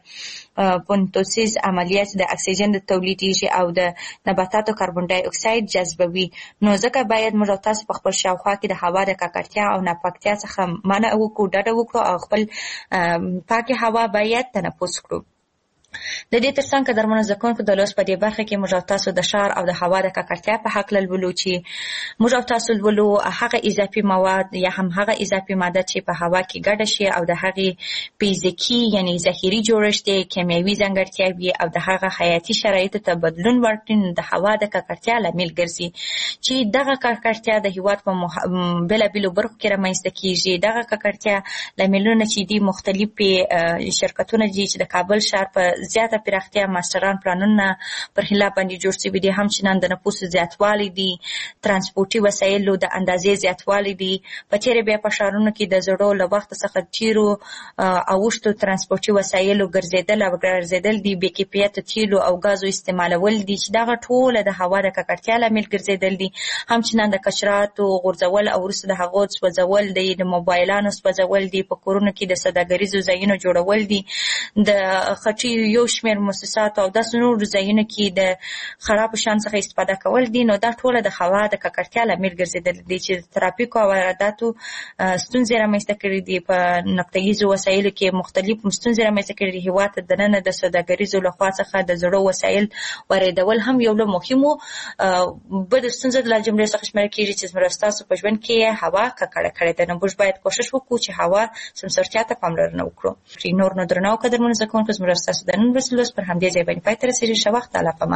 فوتوسنتز عملیات د اکسیجن د تولیدېږي او د نباتاتو کاربن ډای اکساید جذبوي. نو ځکه باید موږ او تاسو په خپل شاوخوا کې د هوا د ککړتیا او ناپاکتیا څخه منع وکړو، ډډه وکړو او خپل پاکه هوا باید تنفس کړو. د دې ترڅنګ که درمنو زده کوونکو د لوست په دې برخه کې موږ او تاسو د ښار او د هوا د ککړتیا په هکله لولو چې موږ او تاسو لولو هغه اضافي مواد یا هم هغه اضافي ماده چې په هوا کې ګډه شي او د هغې فزیکي یعنی ظاهري جوړښت یې کیمیاوي ځانګړتیاوې او د هغه حیاتي شرایطو ته بدلون ورکړي د هوا د ککړتیا لامل ګرځي چې دغه ککړتیا د هېواد په مح... بېلابېلو برخو کې رامنځته کېږي. دغه ککړتیا لاملونه چې دي مختلفې شرکتونه دي چې د کابل ښار په زیاته پراختیا ماستران پلانونه پر خلاف باندې جوړ شوي دي، همچنان د نفوسو زیاتوالی دي، ترانسپورټي وسایلو د اندازې زیاتوالی دي. په تېره بیا په ښارونو کې د زړو له وخته څخه تیرو اوښتو ترانسپورټي وسایلو ګرځېدل او ګرځېدل دي، بې کیفیته تیلو او ګازو استعمالول دي چې دغه ټوله د هوا د ککړتیا لامل ګرځېدل دي. همچنان د کچراتو غورځول او وروسته د هغو سوځول دي، د موبایلانو سوځول دي، په کورونو کې د سوداګریزو ځایونو جوړول دي، د خټیو یو شمېر مؤسساتو او داسې نورو ځایونو کې د خرابو شیانو څخه استفاده کول دي. نو دا ټوله د هوا د ککړتیا لامل ګرځېدلي دي چې د ترافیکو او وارداتو ستونزې رامنځته کړي دي. په نقطهیزو وسایلو کې مختلف ستونزې رامنځته کړي دي. هېواد ته دننه د سوداګریزو لخوا څخه د زړو وسایل واردول هم یو له مهمو بدو ستونزو له جملې څخه شمېرل کېږي چې زموږ ستاسو په ژوند کې هوا ککړه کړې ده. نو موږ باید کوشش وکړو چې هوا سمسورتیا ته پاملرنه وکړو. نور نو درنو قدرمنو زده کوونکو زموږ ستاسو د نن ورځې لوست پر همدې ځای باندې پای ته رسېږي. ښه وخت. الله پامان.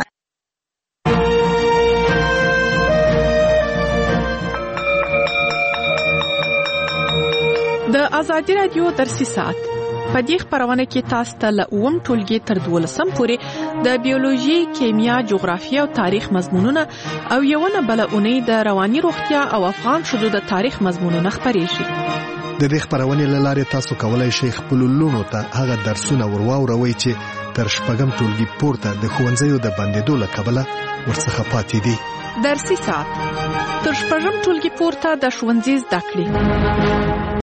د ازادي رادیو درسي ساعت په دې خبرونه کې تاسو ته له اووم ټولګي تر دولسم پورې د بیولوژي، کیمیا، جغرافیه او تاریخ مضمونونه او یوونه بل اونۍ د رواني روغتیا او افغان شذو د تاریخ مضمونونه خبرېږي. د دې خبرونې له لارې تاسو کولای شئ خپل لونو ته هغه درسونه ورواوروئ چې تر شپږم ټولګي پورته د ښوونځیو د بندېدو له کبله ورڅخه پاتې دي. درسي ساعت تر شپږم ټولګي پورته د ښوونځي زده کړې.